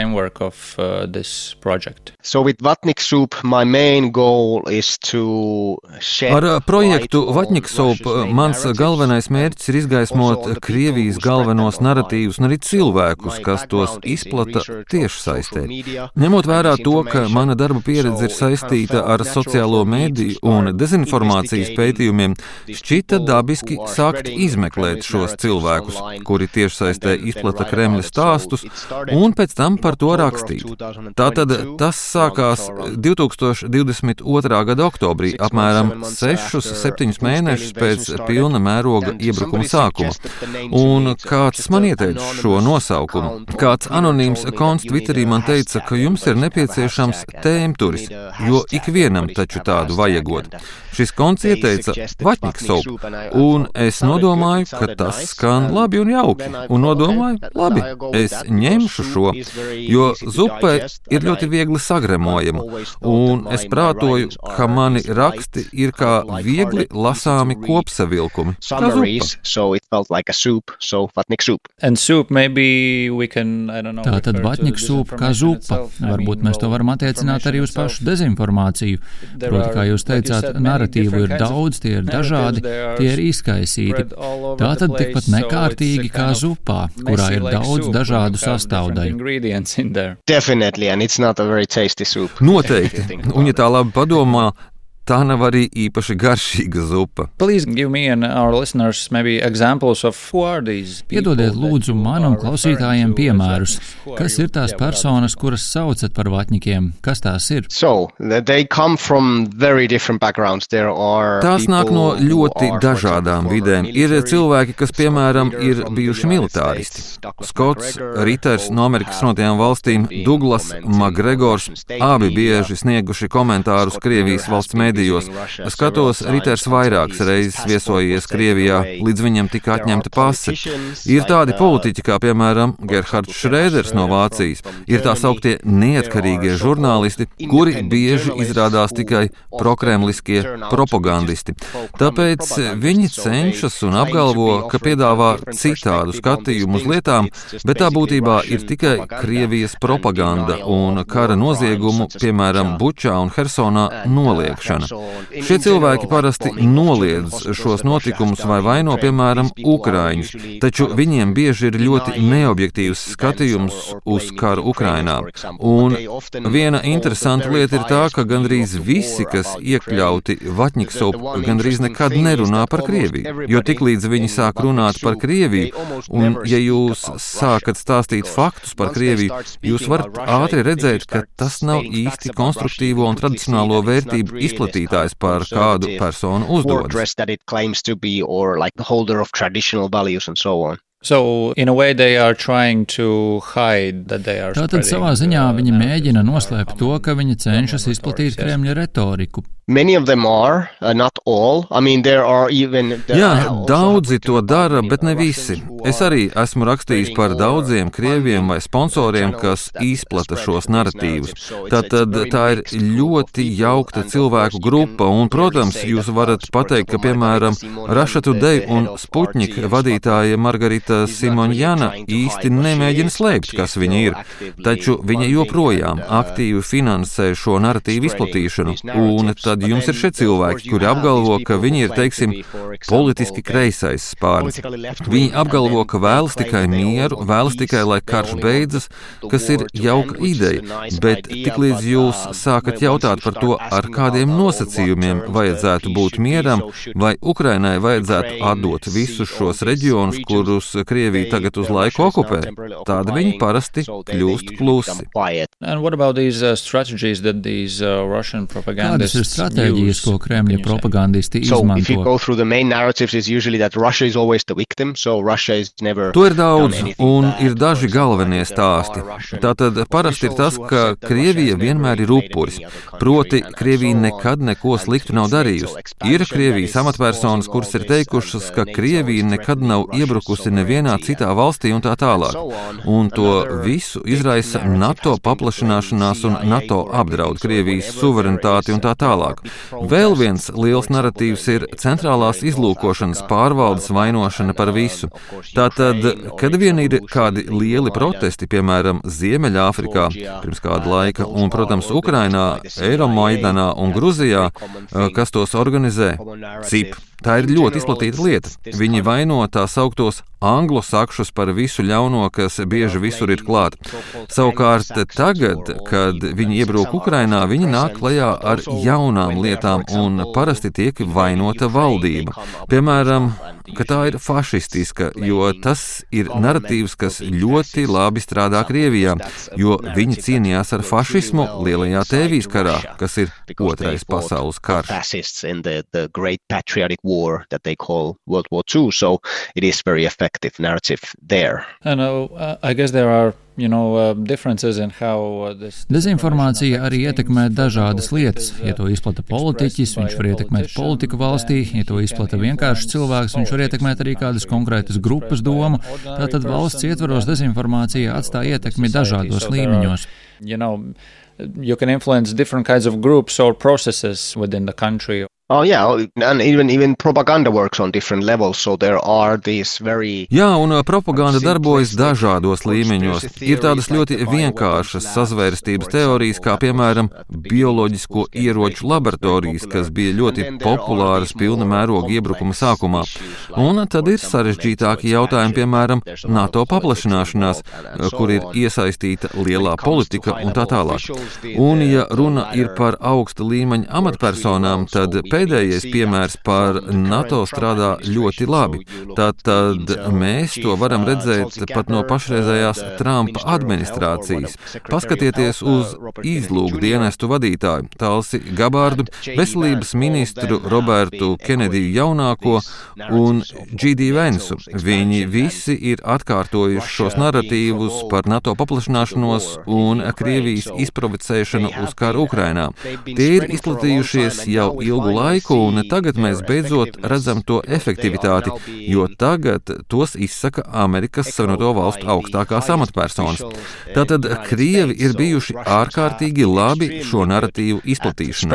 Ar projektu Vatņiksūp mans galvenais mērķis ir izgaismot Krievijas galvenos naratīvus un arī cilvēkus, kas tos izplata tiešsaistē. Ņemot vērā to, ka mana darba pieredze ir saistīta ar sociālo mediju un dezinformācijas pētījumiem, šķita dabiski sākt izmeklēt šos cilvēkus, kuri tiešsaistē izplata Kremļa stāstus, un pēc tam par to rakstīt. Tātad tas sākās 2022. Gada oktobrī, apmēram 6-7 mēnešus pēc pilna mēroga iebrukuma sākuma. Un kāds man ieteica šo nosaukumu? Kāds anonīms konts Twitterī man teica, ka jums ir nepieciešams tēmturis, jo ikvienam taču tādu vajagot. Šis konts ieteica Vatņiksūp, un es nodomāju, ka tas skan labi un jauki, un nodomāju, labi, es ņemšu šo, jo zupe ir ļoti viegli sagremojama, un es prātoju, ka mani raksti ir kā viegli lasāmi kopsavilkumi, kā zupa. Tātad Vatņiksūp kā zupa. Varbūt mēs to varam attiecināt arī uz pašu dezinformāciju. Proti, kā jūs teicāt, naratīvu ir daudz, tie ir dažādi, tie ir izkaisīti. Tātad tikpat nekārtīgi kā zupā, kurā ir daudz dažādu sastāvdaļu. Noteikti. Un ja tā labi padomā, tā nav arī īpaši garšīga zupa. Please give me and our listeners maybe examples of who are these people. Iedodiet lūdzu man un klausītājiem piemērus. Kas ir tās personas, kuras saucat par vatņikiem? Kas tās ir? So, they come from very different backgrounds. There are Tās nāk no ļoti dažādām vidēm. Ir cilvēki, kas, piemēram, ir bijuši militāristi. Skots, Riters no Amerikas Savienotajām valstīm, Douglas Makgregors, abi bieži snieguši komentārus Krievijas valsts mēdījos. Skatos, Riters vairākas reizes viesojies Krievijā, līdz viņam tika atņemta pase. Ir tādi politiķi, kā piemēram Gerhards Schröders no Vācijas. Ir tā sauktie neatkarīgie žurnālisti, kuri bieži izrādās tikai prokremliskie propagandisti. Tāpēc viņi cenšas un apgalvo, ka piedāvā citādu skatījumu uz lietām, bet tā būtībā ir tikai Krievijas propaganda un kara noziegumu, piemēram, Bučā un Hersonā, noliekšana. Šie cilvēki parasti noliedz šos notikumus vai vaino, piemēram, Ukraiņus, taču viņiem bieži ir ļoti neobjektīvs skatījums uz karu Ukrainā. Un viena interesanta lieta ir tā, ka gandrīz visi, kas iekļauti Vatņiksopu, gandrīz nekad nerunā par Krieviju, jo tiklīdz viņi sāk runāt par Krieviju, un ja jūs sākat stāstīt faktus par Krieviju, jūs varat ātri redzēt, ka tas nav īsti konstruktīvo un tradicionālo vērtību izplatītājs, par kādu personu uzdodas. So, in a way, they are trying to hide that they are Tātad savā ziņā viņi mēģina noslēpt to, ka viņi cenšas izplatīt Kremļa retoriku. Many of them are, not all. I mean, there are even... Jā, daudzi to dara, bet ne visi. Es arī esmu rakstījis par daudziem krieviem vai sponsoriem, kas izplata šos naratīvus. Tātad tā ir ļoti jaukta cilvēku grupa, un, protams, jūs varat pateikt, ka, piemēram, Russia Today un Sputnik vadītāja Margarita Simonjana īsti nemēģina slēpt, kas viņa ir. Taču viņa joprojām aktīvi finansē šo naratīvu izplatīšanu, un tad jums ir šie cilvēki, kuri apgalvo, ka viņi ir, teiksim, politiski kreisais spārns. Viņi apgalvo, ka vēlas tikai mieru, vēlas tikai, lai karš beidzas, kas ir jauka ideja, bet tiklīdz jūs sākat jautāt par to, ar kādiem nosacījumiem vajadzētu būt mieram, vai Ukrainai vajadzētu atdot visus šos reģionus, kurus Krievija tagad uz laiku okupē, tādi viņi parasti kļūst klusi. And what about these strategies that these Russian propagandists Kādas ir stratēģijas, ko Kremļa propagandisti izmanto? To ir daudz, un ir daži galvenie stāsti. Tātad parasti ir tas, ka Krievija vienmēr ir upuris. Proti, Krievija nekad neko sliktu nav darījusi. Ir Krievijas amatpersonas, kuras ir teikušas, ka Krievija nekad nav iebrukusi nevienā citā valstī un tā tālāk. Un to visu izraisa NATO paplašināšanās un NATO apdraud Krievijas suverenitāti un tā tālāk. Vēl viens liels naratīvs ir centrālās izlūkošanas pārvaldes vainošana par visu. Tātad, kad vien ir kādi lieli protesti, piemēram, Ziemeļāfrikā pirms kāda laika, un, protams, Ukrainā, Eiromaidanā un Gruzijā, kas tos organizē, CIP. Tā ir ļoti izplatīta lieta. Viņi vaino tā sauktos anglosakšus par visu ļauno, kas bieži visur ir klāt. Savukārt tagad, kad viņi iebrūk Ukrainā, viņi nāk klajā ar jaunām lietām un parasti tiek vainota valdība. Piemēram, ka tā ir fašistiska, jo tas ir naratīvs, kas ļoti labi strādā Krievijā, jo viņi cīnījās ar fašismu Lielajā Tēvijas karā, kas ir Otrais pasaules karš. War that they call World War II, so it is very effective narrative there. And I guess there are differences in how this... Dezinformācija arī ietekmē dažādas lietas. Ja to izplata politiķis, viņš var ietekmēt politiku valstī, ja to izplata vienkārši cilvēks, viņš var ietekmēt arī kādas konkrētas grupas domu. Tātad valsts ietvaros dezinformācija atstāja ietekmi dažādos līmeņos. You can influence different kinds of groups or processes within the country. Oh, yeah, and even propaganda works on different levels, so there are these very... Jā, un propaganda darbojas dažādos līmeņos. Ir tādas ļoti vienkāršas sazvērstības teorijas, kā piemēram bioloģisko ieroču laboratorijas, kas bija ļoti populāras pilna mēroga iebrukuma sākumā. Un tad ir sarežģītāki jautājumi, piemēram, NATO paplašināšanās, kur ir iesaistīta lielā politika un tā tālāk. Un, ja runa ir par augsta līmeņa amatpersonām, tad pēdējais piemērs par NATO strādā ļoti labi. Tātad mēs to varam redzēt pat no pašreizējās Trumpa administrācijas. Paskatieties uz izlūkdienestu vadītāju Tulsi Gabardu, veselības ministru Robertu Kenediju jaunāko un J.D. Vansu. Viņi visi ir atkārtojuši šos narratīvus par NATO paplašināšanos un Krievijas izprovocēšanu uz karu Ukrainā. Tie ir izplatījušies jau ilgu laiku, un tagad mēs beidzot redzam to efektivitāti, jo tagad tos izsaka Amerikas Savienoto Valstu augstākās amatpersonas. Tātad Krievi ir bijuši ārkārtīgi labi šo narratīvu izplatīšanā.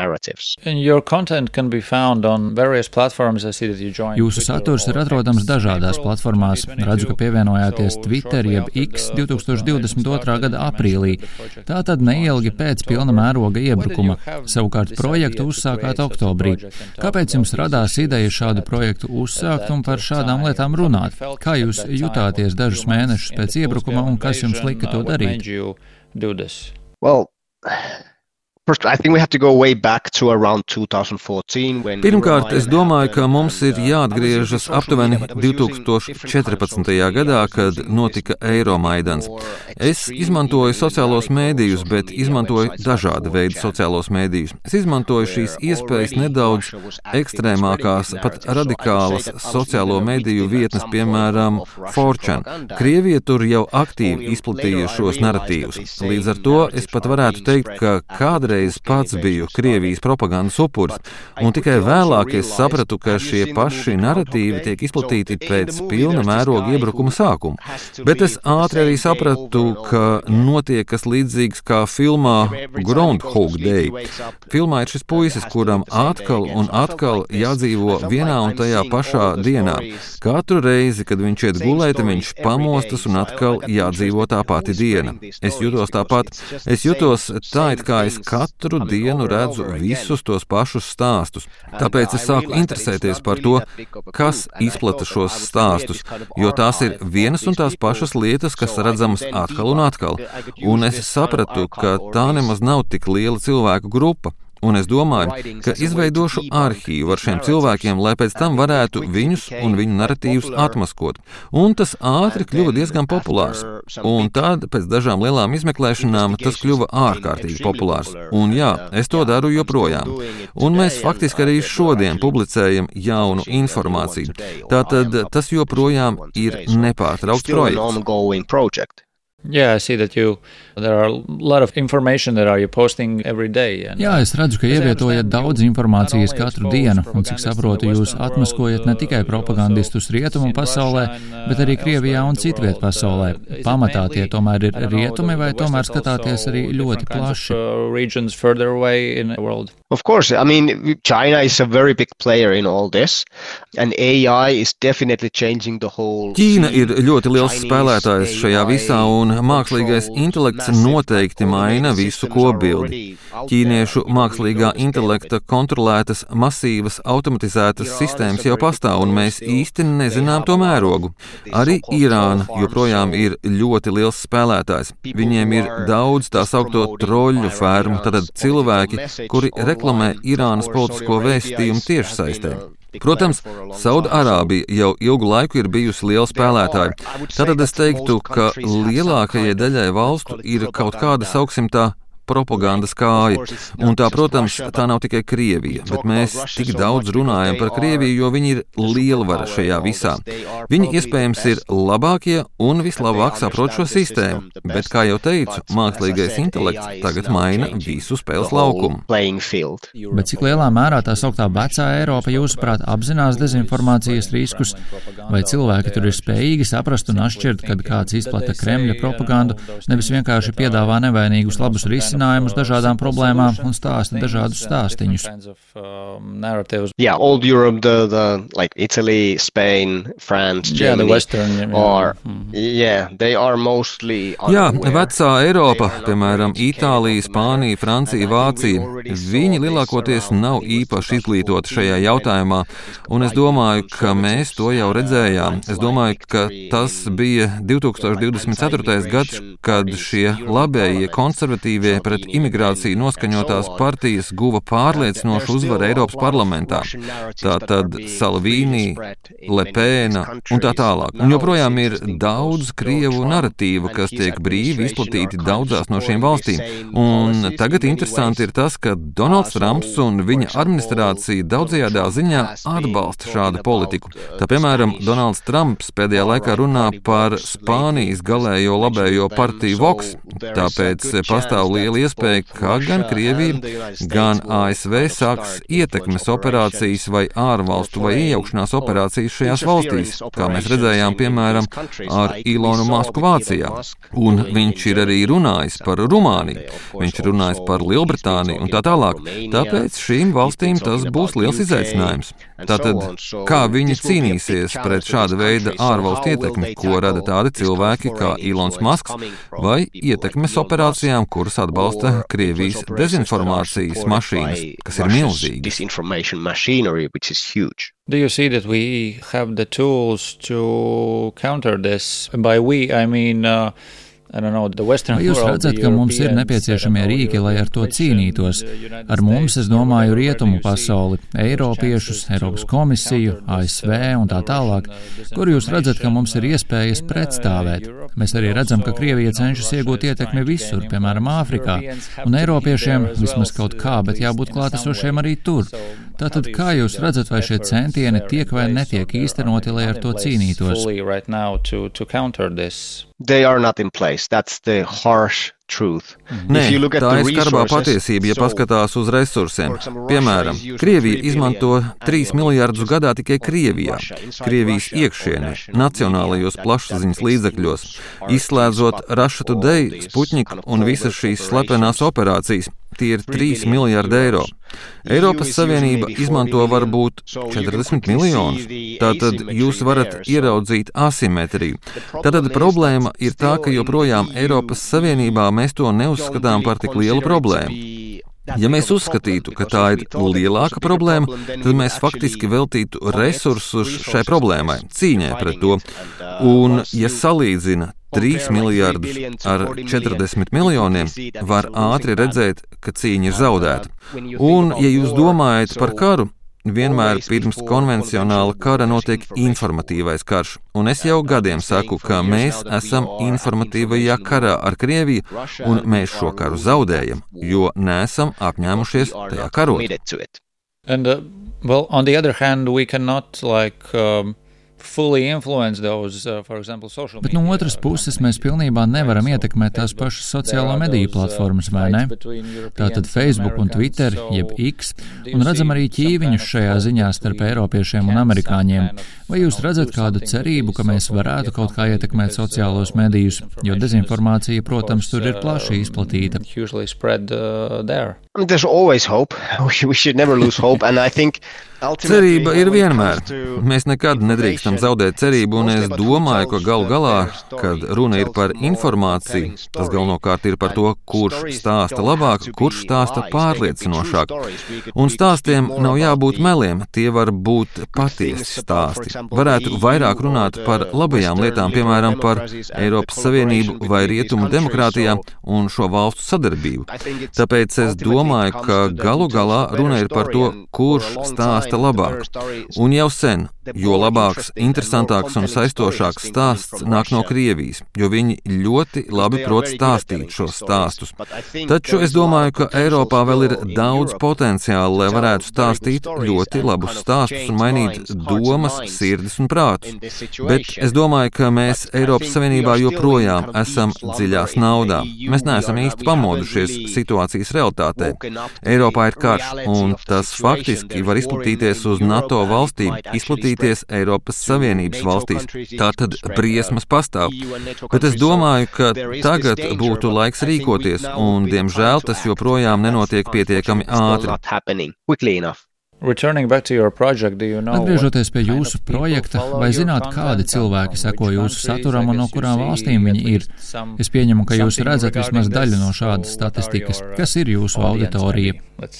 Jūsu saturs ir atrodams dažādās platformās. Redzu, ka pievienojāties Twitter jeb X 2022. gada aprīlī. Tātad neilgi pēc pilna mēroga iebrukuma. Savukārt projektu uzsākāt oktobrī. Kāpēc jums radās ideja šādu projektu uzsākt un par šādām lietām runāt? Kā jūs jutāties dažus mēnešus pēc iebrukuma un kas jums lika to darīt? Well, first, I think we have to go way back to around 2014 when... Pirmkārt, es domāju, ka mums ir jāatgriežas aptuveni 2014. gadā, kad notika Eiromaidans. Es izmantoju sociālos mēdījus, bet izmantoju dažāda veida sociālos mēdījus. Es izmantoju šīs iespējas nedaudz ekstrēmākās, pat radikālas sociālo mēdīju vietnes, piemēram, 4chan. Krievija tur jau aktīvi izplatīja šos narratīvus. Līdz ar to es pat varētu teikt, ka kādreiz pats biju Krievijas propagandas upuris, un tikai vēlāk es sapratu, ka šie paši narratīvi tiek izplatīti pēc pilna mēroga iebrukuma sākuma. Bet es ātri arī sapratu, ka notiek kas līdzīgs kā filmā Groundhog Day. Filmā ir šis puisis, kuram atkal un atkal jādzīvo vienā un tajā pašā dienā. Katru reizi, kad viņš iet gulēt, viņš pamostas un atkal jādzīvo tā pati diena. Es jutos tāpat. Es jutos tā, it kā es katru dienu redzu visus tos pašus stāstus. Tāpēc es sāku interesēties par to, kas izplata šos stāstus, jo tās ir vienas un tās pašas lietas, kas redzamas atkal un atkal. Un es sapratu, ka tā nemaz nav tik liela cilvēku grupa. Un es domāju, ka izveidošu arhīvu ar šiem cilvēkiem, lai pēc tam varētu viņus un viņu narratīvus atmaskot. Un tas ātri kļuva diezgan populārs. Un tad, pēc dažām lielām izmeklēšanām, tas kļuva ārkārtīgi populārs. Un jā, es to daru joprojām. Un mēs faktiski arī šodien publicējam jaunu informāciju. Tātad tas joprojām ir nepārtraukts projekts. Yeah, I see that there are a lot of information that you're posting every day. Jā, es redzu, ka ievietojat daudz informācijas katru dienu, un cik saprotu, jūs atmaskojat ne tikai propagandistus rietumu pasaulē, bet arī Krievijā un citviet pasaulē. Pamatā tie tomēr ir rietumi, vai tomēr skatāties arī ļoti plaši? Of course, I mean, China is a very big player in all this, and AI is definitely changing the whole... Ķīna ir ļoti liels spēlētājs šajā visā, un mākslīgais intelekts noteikti maina visu kopbildi. Ķīniešu mākslīgā intelekta kontrolētas, masīvas, automatizētas sistēmas jau pastāv, un mēs īsti nezinām to mērogu. Arī Irāna joprojām ir ļoti liels spēlētājs. Viņiem ir daudz tā saukto troļu fermu, tātad cilvēki, kuri reklamē Irānas politisko vēstījumu tiešsaistē. Protams, Saudārābija jau ilgu laiku ir bijusi liela spēlētāja. Tātad es teiktu, ka lielākajai daļai valstu ir kaut kāda, sauksim tā, propagandas kāja. Un tā, protams, tā nav tikai Krievija, bet mēs tik daudz runājam par Krieviju, jo viņi ir lielvara šajā visā. Viņi iespējams ir labākie un vislabāk saprot šo sistēmu, bet, kā jau teicu, mākslīgais intelekts tagad maina visu spēles laukumu. Bet cik lielā mērā tā sauktā vecā Eiropa, jūsuprāt, apzinās dezinformācijas riskus, vai cilvēki tur ir spējīgi saprast un atšķirt, kad kāds izplata Kremļa propagandu, nevis vienkārši piedāvā nevainīgus labus risinājumus, risinājumus dažādām problēmām un stāsta dažādus stāstiņus. Yeah, old Europe, the like Italy, Spain, France, Germany, they are mostly. Jā, vecā Eiropa, piemēram, Itālija, Spānija, Francija, Vācija, viņi lielākoties nav īpaši izglītoti šajā jautājumā, un es domāju, ka mēs to jau redzējām. Es domāju, ka tas bija 2024. gads, kad šie labējie konservatīvie pret imigrāciju noskaņotās partijas guva pārliecinošu uzvaru Eiropas parlamentā. Tātad Salvini, Le Pena un tā tālāk. Un joprojām ir daudz krievu naratīvu, kas tiek brīvi izplatīti daudzās no šīm valstīm. Un tagad interesanti ir tas, ka Donalds Trumps un viņa administrācija daudzajādā ziņā atbalsta šādu politiku. Tā piemēram, Donalds Trumps pēdējā laikā runā par Spānijas galējo labējo partiju Vox, tāpēc pastāv liela iespēja, ka gan Krievija, gan ASV sāks ietekmes operācijas vai ārvalstu vai iejaukšanās operācijas šajās valstīs, kā mēs redzējām, piemēram, ar Ilonu Masku Vācijā. Un viņš ir arī runājis par Rumāniju, viņš ir runājis par Lielbritāniju un tā tālāk. Tāpēc šīm valstīm tas būs liels izaicinājums. Tātad, kā viņi cīnīsies pret šāda veida ārvalstu ietekmi, ko rada tādi cilvēki kā Ilons Masks, vai ietekmes operācijām, kuras atbalsta Krievijas dezinformācijas mašīnas, kas ir milzīgas. Do you see that we have the tools to counter this? By we, I mean, Vai jūs redzat, ka mums ir nepieciešamie rīki, lai ar to cīnītos? Ar mums, es domāju, rietumu pasauli, eiropiešus, Eiropas komisiju, ASV un tā tālāk, kur jūs redzat, ka mums ir iespējas pretstāvēt. Mēs arī redzam, ka Krievija cenšas iegūt ietekmi visur, piemēram, Āfrikā, un eiropiešiem vismaz kaut kā, bet jābūt klātesošiem arī tur. Tātad, kā jūs redzat, vai šie centieni tiek vai netiek īstenoti, lai ar to cīnītos? They are not in place. That's the harsh truth. Nē, tā ir skarbā patiesība, ja paskatās uz resursiem. Piemēram, Krievija izmanto 3 miljardus gadā tikai Krievijā, Krievijas iekšienē, nacionālajos plašsaziņas līdzekļos, izslēdzot Russia Today, Sputnik un visas šīs slepenās operācijas. Tie ir 3 miljardi eiro. Eiropas Savienība izmanto varbūt 40 miljonus. Tātad jūs varat ieraudzīt asimetriju. Tātad problēma ir tā, ka joprojām Eiropas Savienībā mēs to neuzskatām par tik lielu problēmu. Ja mēs uzskatītu, ka tā ir lielāka problēma, tad mēs faktiski veltītu resursus šai problēmai, cīņai pret to. Un, ja salīdzina 3 miljardus ar 40 miljoniem, var ātri redzēt, ka cīņa ir zaudēta. Un, ja jūs domājat par karu, vienmēr pirms konvencionāla kara notiek informatīvais karš. Un es jau gadiem saku, ka mēs esam informatīvajā karā ar Krieviju, un mēs šo karu zaudējam, jo neesam apņēmušies tajā karot. And, on the other hand, we cannot fully influence those, for example, social media. Bet no otras puses mēs pilnībā nevaram ietekmēt tās pašas sociālo mediju platformas, vai ne? Tātad Facebook un Twitter, jeb X, un redzam arī ķīviņus šajā ziņā starp eiropiešiem un amerikāņiem. Vai jūs redzat kādu cerību, ka mēs varētu kaut kā ietekmēt sociālos medijus, jo dezinformācija, protams, tur ir plaši izplatīta? There's always hope. We should never lose hope, and I think cerība ir vienmēr. Mēs nekad nedrīkstam zaudēt cerību, un es domāju, ka galu galā, kad runa ir par informāciju, tas galvenokārt ir par to, kurš stāsta labāk, kurš stāsta pārliecinošāk. Un stāstiem nav jābūt meliem, tie var būt patiesi stāsti. Varētu vairāk runāt par labajām lietām, piemēram, par Eiropas Savienību vai Rietumu demokrātijām un šo valstu sadarbību. Tāpēc es domāju, ka galu galā runa ir par to, kurš stāsta labāk. Un jau sen, jo labāks, interesantāks un saistošāks stāsts nāk no Krievijas, jo viņi ļoti labi prot stāstīt šos stāstus. Taču es domāju, ka Eiropā vēl ir daudz potenciāla, lai varētu stāstīt ļoti labus stāstus un mainīt domas, sirdis un prātus. Bet es domāju, ka mēs Eiropas Savienībā joprojām esam dziļās naudā. Mēs neesam īsti pamodušies situācijas realitātē. Eiropā ir karš, un tas faktiski var izplatīties izplatīties uz NATO valstīm, izplatīties Eiropas Savienības valstīs. Tātad briesmas pastāv. Bet es domāju, ka tagad būtu laiks rīkoties, un, diemžēl, tas joprojām nenotiek pietiekami ātri. Atgriežoties pie jūsu projekta, vai zināt, kādi cilvēki seko jūsu saturam un no kurām valstīm viņi ir? Es pieņemu, ka jūs redzat vismaz daļu no šādas statistikas. Kas ir jūsu auditorija?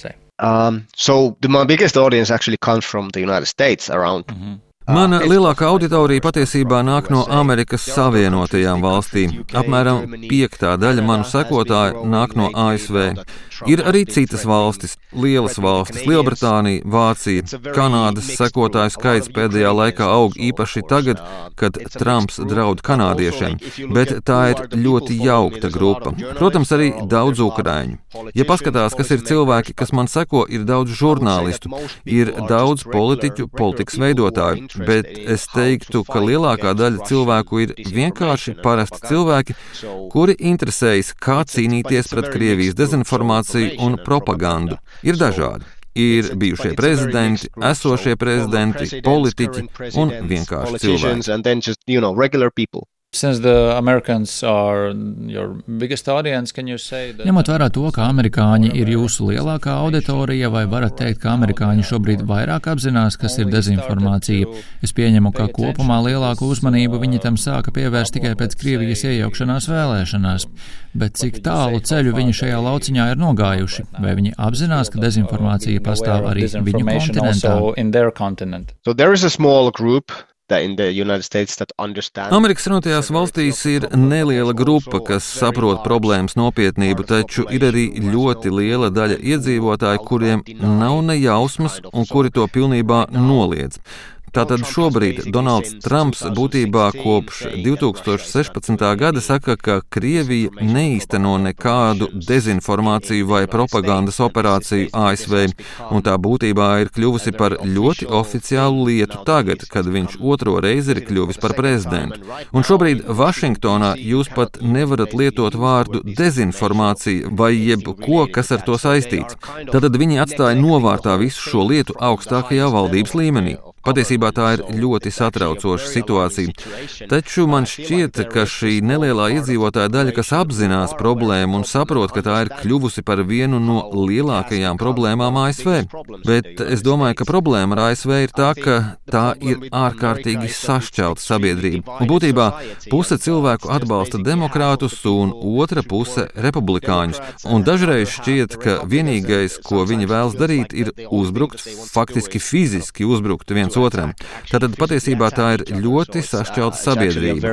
My biggest audience actually comes from the United States around. Mana lielākā auditorija patiesībā nāk no Amerikas Savienotajām valstīm. Apmēram 5. daļa manu sekotāju nāk no ASV. Ir arī citas valstis, lielas valstis - Lielbritānija, Vācija. Kanādas sekotāju skaits pēdējā laikā aug īpaši tagad, kad Trumps draud kanādiešiem, bet tā ir ļoti jaukta grupa. Protams, arī daudz ukraiņu. Ja paskatās, kas ir cilvēki, kas man seko, ir daudz žurnālistu, ir daudz politiķu, politikas veidotāju. Bet es teiktu, ka lielākā daļa cilvēku ir vienkārši parasti cilvēki, kuri interesējas, kā cīnīties pret Krievijas dezinformāciju un propagandu. Ir dažādi. Ir bijušie prezidenti, esošie prezidenti, politiķi un vienkārši cilvēki. Ņemot vērā to, ka amerikāņi ir jūsu lielākā auditorija, vai varat teikt, ka amerikāņi šobrīd vairāk apzinās, kas ir dezinformācija? Es pieņemu, ka kopumā lielāku uzmanību viņi tam sāka pievērst tikai pēc Krievijas iejaukšanās vēlēšanās. Bet cik tālu ceļu viņi šajā lauciņā ir nogājuši? Vai viņi apzinās, ka dezinformācija pastāv arī viņu kontinentā? Amerikas Savienotajās valstīs ir neliela grupa, kas saprot problēmas nopietnību, taču ir arī ļoti liela daļa iedzīvotāju, kuriem nav ne jausmas un kuri to pilnībā noliedz. Tātad šobrīd Donalds Trumps būtībā kopš 2016. gada saka, ka Krievija neīsteno nekādu dezinformāciju vai propagandas operāciju ASV, un tā būtībā ir kļuvusi par ļoti oficiālu lietu tagad, kad viņš otro reizi ir kļuvis par prezidentu. Un šobrīd Vašingtonā jūs pat nevarat lietot vārdu dezinformācija vai jebko, kas ar to saistīts. Tātad viņi atstāja novārtā visu šo lietu augstākajā valdības līmenī. Patiesībā tā ir ļoti satraucoša situācija. Taču man šķiet, ka šī nelielā iedzīvotāja daļa, kas apzinās problēmu un saprot, ka tā ir kļuvusi par vienu no lielākajām problēmām ASV. Bet es domāju, ka problēma ar ASV ir tā, ka tā ir ārkārtīgi sašķelta sabiedrība. Un būtībā puse cilvēku atbalsta demokrātus un otra puse republikāņus. Un dažreiz šķiet, ka vienīgais, ko viņi vēlas darīt, ir uzbrukt, faktiski fiziski uzbrukt viens otram. Tātad patiesībā tā ir ļoti sašķelta sabiedrība.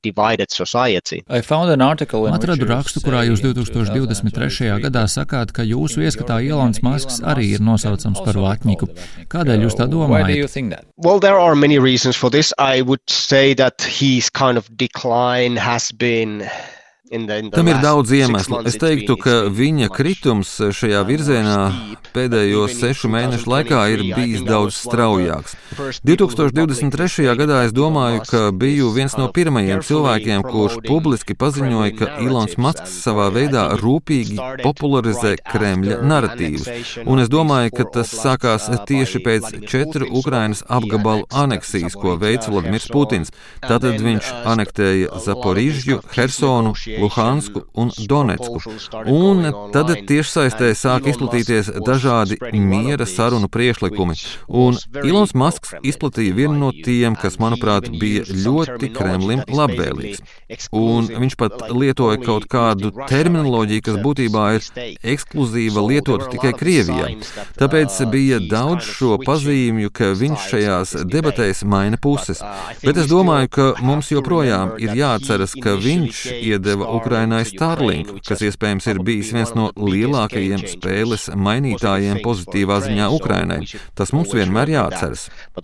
Atradu rakstu, kurā jūs 2023. gadā sakāt, ka jūsu ieskatā Ilons Masks arī ir nosaucams par vatņiku. Kādēļ jūs tā domājat? Well, there are many reasons for this. I would say that his kind of decline has been Tam ir daudz iemeslu. Es teiktu, ka viņa kritums šajā virzienā pēdējo 6 mēnešu laikā ir bijis daudz straujāks. 2023. gadā es domāju, ka biju viens no pirmajiem cilvēkiem, kurš publiski paziņoja, ka Ilons Masks savā veidā rūpīgi popularizē Kremļa naratīvus. Un es domāju, ka tas sākās tieši pēc 4 Ukrainas apgabalu aneksijas, ko veica Vladimirs Putins. Tātad viņš anektēja Zaporižju, Hersonu, Luhansku un Donetsku. Un tad tiešsaistē sāk izplatīties dažādi miera sarunu priekšlikumi. Un Ilons Masks izplatīja vienu no tiem, kas, manuprāt, bija ļoti Kremlim labvēlīgs. Un viņš pat lietoja kaut kādu terminoloģiju, kas būtībā ir ekskluzīva lietot tikai Krievijā. Tāpēc bija daudz šo pazīmju, ka viņš šajās debatēs maina puses. Bet es domāju, ka mums joprojām ir jāatceras, ka viņš iedeva Ukrainai Starlink, kas iespējams ir bijis viens no lielākajiem spēles mainītājiem pozitīvā ziņā Ukrainai. Tas mums vienmēr jāatceras.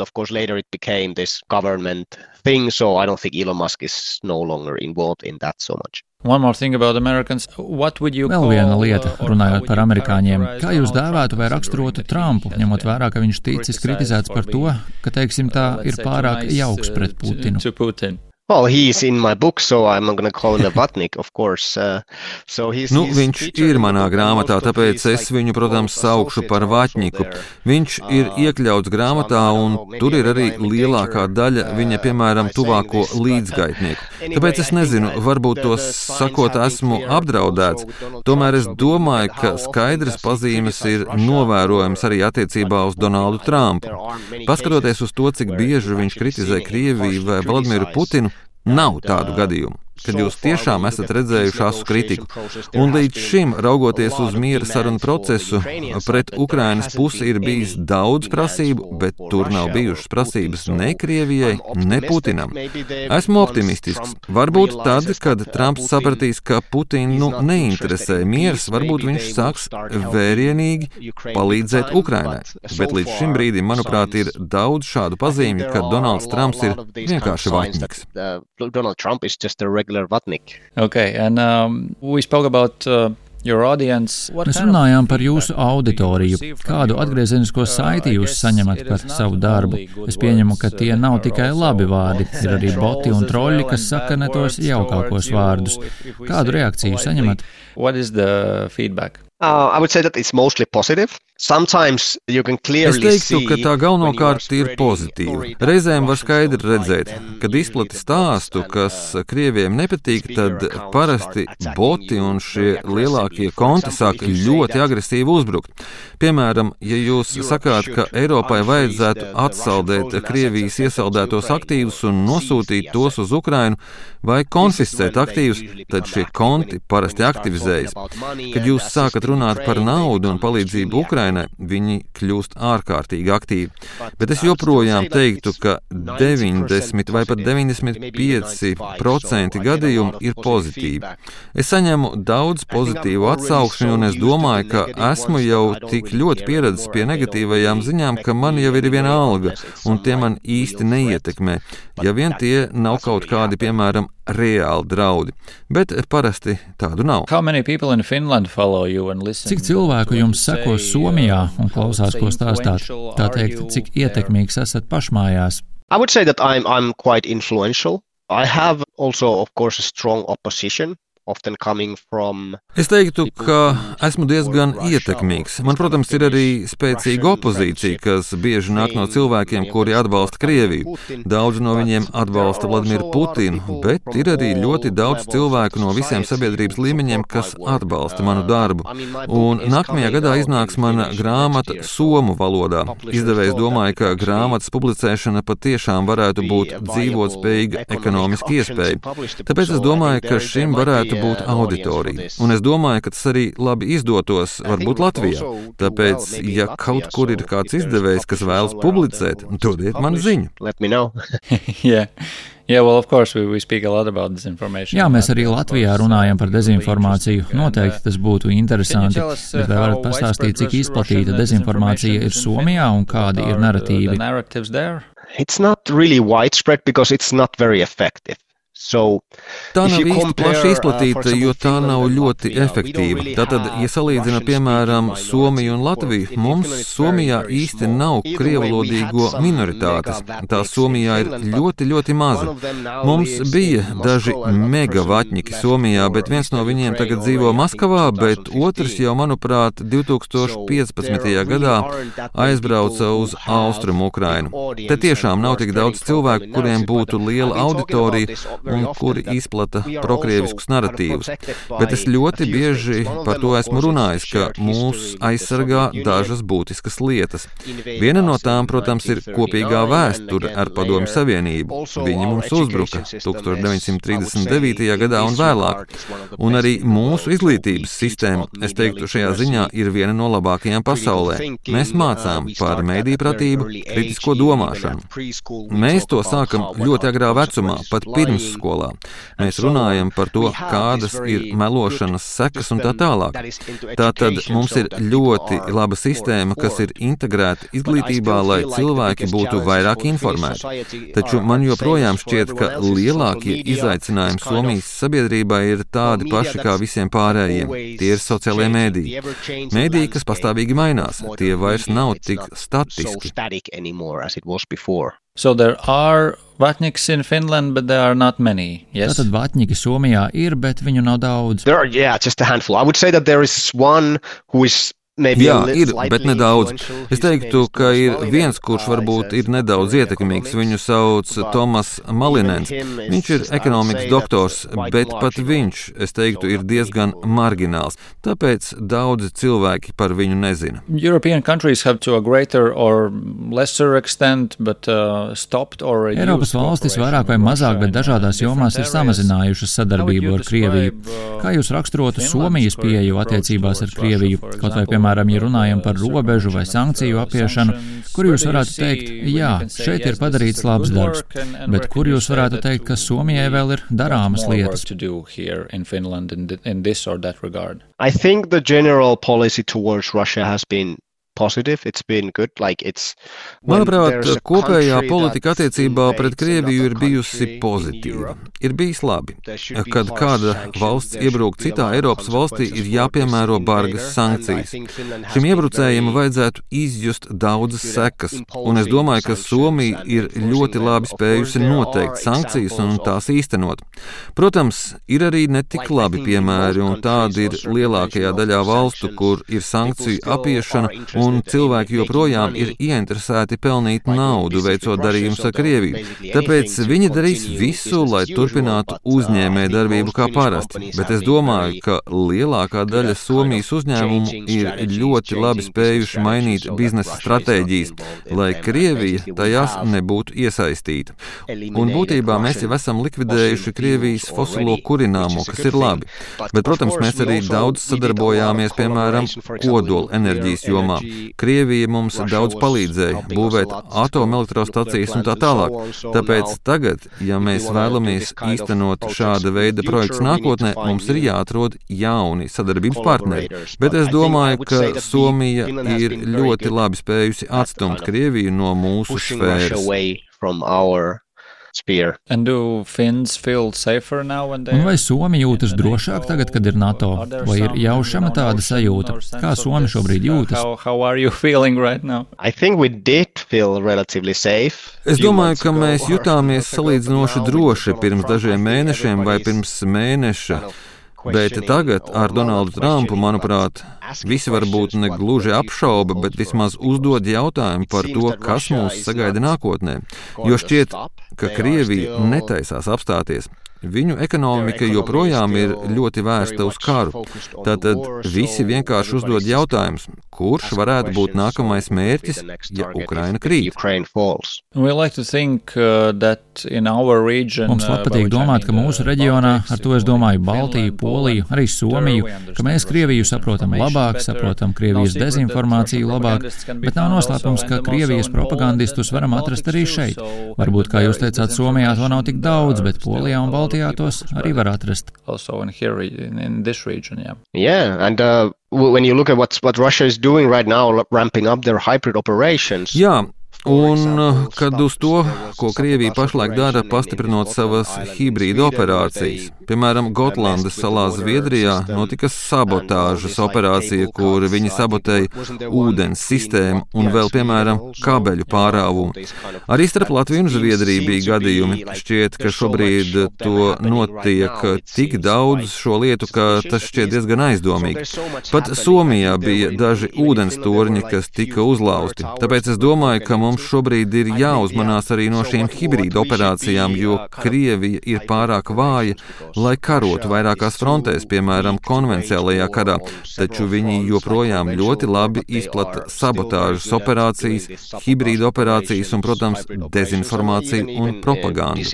Vēl viena lieta, runājot par amerikāņiem. Kā jūs dēvētu vai raksturotu Trumpu, ņemot vērā, ka viņš ticis kritizēts par to, ka, teiksim tā, ir pārāk jauks pret Putinu? Well, he's in my book, so I'm not going to call him a vatnik, of course. Viņš ir manā grāmatā, tāpēc es viņu, protams, saukšu par vatņiku. Viņš ir iekļauts grāmatā, un tur ir arī lielākā daļa viņa, piemēram, tuvāko līdzgaitnieku. Tāpēc es nezinu, varbūt to sakot esmu apdraudēts. Tomēr es domāju, ka skaidras pazīmes ir novērojams arī attiecībā uz Donaldu Trumpu. Paskatoties uz to, cik bieži viņš kritizē Krieviju vai Vladimiru Putinu, nav tādu gadījumu, kad jūs tiešām esat redzējuši asu kritiku. Un līdz šim, raugoties uz miera sarunu procesu, pret Ukrainas pusi ir bijis daudz prasību, bet tur nav bijušas prasības ne Krievijai, ne Putinam. Esmu optimistisks. Varbūt tad, kad Trumps sapratīs, ka Putinu neinteresē miers, varbūt viņš sāks vērienīgi palīdzēt Ukrainai. Bet līdz šim brīdim, manuprāt, ir daudz šādu pazīmju, ka Donalds Trumps ir vienkārši vatniks. Donald Trump is just a regular vatnik. Okay, and we spoke about your audience. Mēs runājām par jūsu auditoriju. Kādu atgriezenisko saiti jūs saņemat par savu darbu? Es pieņemu, ka tie nav tikai labi vārdi. Ir arī boti un troļi, kas saka ne tos jaukākos vārdus. Kādu reakciju saņemat? What is the feedback? I would say that it's mostly positive. Sometimes you can clearly Es teiktu, ka tā galvenokārt ir pozitīva. Reizēm var skaidri redzēt, kad izplati stāstu, kas Krieviem nepatīk, tad parasti boti un šie lielākie konti sāk ļoti agresīvi uzbrukt. Piemēram, ja jūs sakāt, ka Eiropai vajadzētu atsaldēt Krievijas iesaldētos aktīvus un nosūtīt tos uz Ukrainu vai konfiscēt aktīvus, tad šie konti parasti aktivizējas. Kad jūs sākat runāt par naudu un palīdzību Ukrainai, viņi kļūst ārkārtīgi aktīvi. Bet es joprojām teiktu, ka 90 vai pat 95% gadījumu ir pozitīvi. Es saņemu daudz pozitīvu atsauksmi, un es domāju, ka esmu jau tik ļoti pieredzis pie negatīvajām ziņām, ka man jau ir viena alga, un tie man īsti neietekmē, ja vien tie nav kaut kādi, piemēram, reāli draudi. Bet parasti tādu nav. Cik cilvēku jums seko Somijā un klausās, ko stāstāt? Tā teikt, cik ietekmīgs esat pašmājās? I would say that I'm quite influential. I have also, of course, a strong opposition. Es teiktu, ka esmu diezgan ietekmīgs. Man, protams, ir arī spēcīga opozīcija, kas bieži nāk no cilvēkiem, kuri atbalsta Krieviju. Daudz no viņiem atbalsta Vladimiru Putinu, bet ir arī ļoti daudz cilvēku no visiem sabiedrības līmeņiem, kas atbalsta manu darbu. Un nākamajā gadā iznāks mana grāmata somu valodā. Izdevējs domāja, ka grāmatas publicēšana patiešām varētu būt dzīvotspējīga ekonomiska iespēja. Tāpēc es domāju, ka šim varētu būt auditorija. Un es domāju, ka tas arī labi izdotos varbūt Latvijā. Tāpēc, ja kaut kur ir kāds izdevējs, kas vēlas publicēt, dodiet man ziņu. Jā, mēs arī Latvijā runājam par dezinformāciju. Noteikti tas būtu interesanti, bet vai varat pastāstīt, cik izplatīta dezinformācija ir Somijā un kādi ir naratīvi? It's not really widespread because it's not very effective. Tā nav īsti plaši izplatīta, jo tā nav ļoti efektīva. Tātad, ja salīdzina, piemēram, Somiju un Latviju, mums Somijā īsti nav krievalodīgo minoritātes. Tā Somijā ir ļoti, ļoti maza. Mums bija daži mega vatņiki Somijā, bet viens no viņiem tagad dzīvo Maskavā, bet otrs jau, manuprāt, 2015. gadā aizbrauca uz Austrumu Ukrainu. Te tiešām nav tik daudz cilvēku, kuriem būtu liela auditorija un kuri izplata prokrieviskus naratīvus. Bet es ļoti bieži par to esmu runājis, ka mūs aizsargā dažas būtiskas lietas. Viena no tām, protams, ir kopīgā vēsture ar Padomju Savienību. Viņi mums uzbruka 1939. gadā un vēlāk. Un arī mūsu izglītības sistēma, es teiktu, šajā ziņā ir viena no labākajām pasaulē. Mēs mācām par mēdīpratību, kritisko domāšanu. Mēs to sākam ļoti agrā vecumā, pat pirms skolā. Mēs runājam par to, kādas ir melošanas sekas un tā tālāk. Tātad mums ir ļoti laba sistēma, kas ir integrēta izglītībā, lai cilvēki būtu vairāk informēti. Taču man joprojām šķiet, ka lielākie izaicinājumi Somijas sabiedrībai ir tādi paši kā visiem pārējiem. Tie ir sociālie mēdīji. Mēdīji, kas pastāvīgi mainās, tie vairs nav tik statiski. So there are vatniks in Finland, but there are not many. Yes. Tātad vatņiki Somijā ir, bet viņu nav daudz. There are, just a handful. I would say that there is one who is Jā, ir, bet nedaudz. Es teiktu, ka ir viens, kurš varbūt ir nedaudz ietekmīgs. Viņu sauc Tomas Malinens. Viņš ir ekonomikas doktors, bet pat viņš, es teiktu, ir diezgan margināls. Tāpēc daudzi cilvēki par viņu nezina. European countries have to a greater or lesser extent, but stopped or reduced. Eiropas valstis vairāk vai mazāk, bet dažādās jomās ir samazinājušas sadarbību ar Krieviju. Kā jūs raksturotu Somijas pieeju attiecībās ar Krieviju? Kaut vai, piemēram, ja runājam par robežu vai sankciju apiešanu, kur jūs varētu teikt, jā, šeit ir padarīts labs darbs, bet kur jūs varētu teikt, ka Somijai vēl ir darāmas lietas? I think the general policy towards Russia has been positive, it's been good, Manuprāt, kopējā politika attiecībā pret Krieviju ir bijusi pozitīva. Ir bijis labi. Kad kāda valsts iebrūk citā Eiropas valstī, ir jāpiemēro bargas sankcijas. Šim iebrucējiem vajadzētu izjust daudzas sekas, un es domāju, ka Somija ir ļoti labi spējusi noteikt sankcijas un tās īstenot. Protams, ir arī netik labi piemēri, un tādi ir lielākajā daļā valstu, kur ir sankciju apiešana, un cilvēki joprojām ir ieinteresēti pelnīt naudu, veicot darījumus ar Krieviju. Tāpēc viņi darīs visu, lai turpinātu uzņēmēju darbību kā parasti. Bet es domāju, ka lielākā daļa Somijas uzņēmumu ir ļoti labi spējuši mainīt biznesa stratēģijas, lai Krievija tajās nebūtu iesaistīta. Un būtībā mēs jau esam likvidējuši Krievijas fosilo kurināmo, kas ir labi. Bet, protams, mēs arī daudz sadarbojāmies, piemēram, kodola enerģijas jomā. Krievija mums daudz palīdzēja būvēt atomelektrostacijas un tā tālāk. Tāpēc tagad, ja mēs vēlamies īstenot šāda veida projekts nākotnē, mums ir jāatrod jauni sadarbības partneri. Bet es domāju, ka Somija ir ļoti labi spējusi atstumt Krieviju no mūsu sfēras. And do Finns feel safer now when they... Un vai Somi jūtas drošāk tagad, kad ir NATO? Vai ir jau šama tāda sajūta? Kā Somi šobrīd jūtas? How are you feeling right now? I think we did feel relatively safe. Es domāju, ka mēs jutāmies salīdzinoši droši pirms dažiem mēnešiem vai pirms mēneša. Bet tagad ar Donaldu Trumpu, manuprāt, visi varbūt ne gluži apšauba, bet vismaz uzdod jautājumu par to, kas mūs sagaida nākotnē. Jo šķiet, ka Krievija netaisās apstāties. Viņu ekonomika joprojām ir ļoti vērsta uz karu. Tātad visi vienkārši uzdod jautājumus, kurš varētu būt nākamais mērķis, ja Ukraina krīt. Mums patīk domāt, ka mūsu reģionā, ar to es domāju Baltiju, Poliju, arī Somiju, ka mēs Krieviju saprotam labāk, saprotam Krievijas dezinformāciju labāk, bet nav noslēpums, ka Krievijas propagandistus varam atrast arī šeit. Varbūt, kā jūs teicāt, Somijā to nav tik daudz, bet Polijā un Baltijā tos arī var atrast. Also in this region, yeah. Yeah, and when you look at what Russia is doing right now, ramping up their hybrid operations. Jā. Un, kad uz to, ko Krievija pašlaik dara, pastiprinot savas hibrīda operācijas. Piemēram, Gotlandes salā Zviedrijā notika sabotāžas operācija, kur viņi sabotēja ūdens sistēmu un vēl, piemēram, kabeļu pārāvumu. Arī starp Latviju un Zviedriju bija gadījumi. Šķiet, ka šobrīd to notiek tik daudz šo lietu, ka tas šķiet diezgan aizdomīgi. Pat Somijā bija daži ūdens torņi, kas tika uzlausti. Tāpēc es domāju, ka mums šobrīd ir jāuzmanās arī no šīm hibrīda operācijām, jo Krievija ir pārāk vāja, lai karotu vairākās frontēs, piemēram, konvenciālajā karā, taču viņi joprojām ļoti labi izplata sabotāžas operācijas, hibrīda operācijas un, protams, dezinformāciju un propagandu.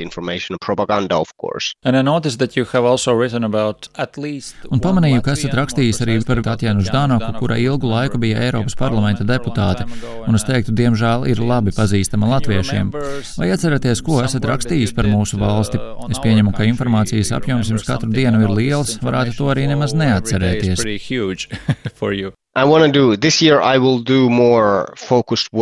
Un pamanīju, ka esat rakstījis arī par Tatjanu Ždanoku, kura ilgu laiku bija Eiropas parlamenta deputāte, un es teiktu, diemžēl ir labi pazīstama latviešiem. Vai atceraties, ko esat rakstījis par mūsu valsti? Es pieņemu, ka informācijas apjoms jums katru dienu ir liels, varētu to arī nemaz neatcerēties. This year I will do more focused work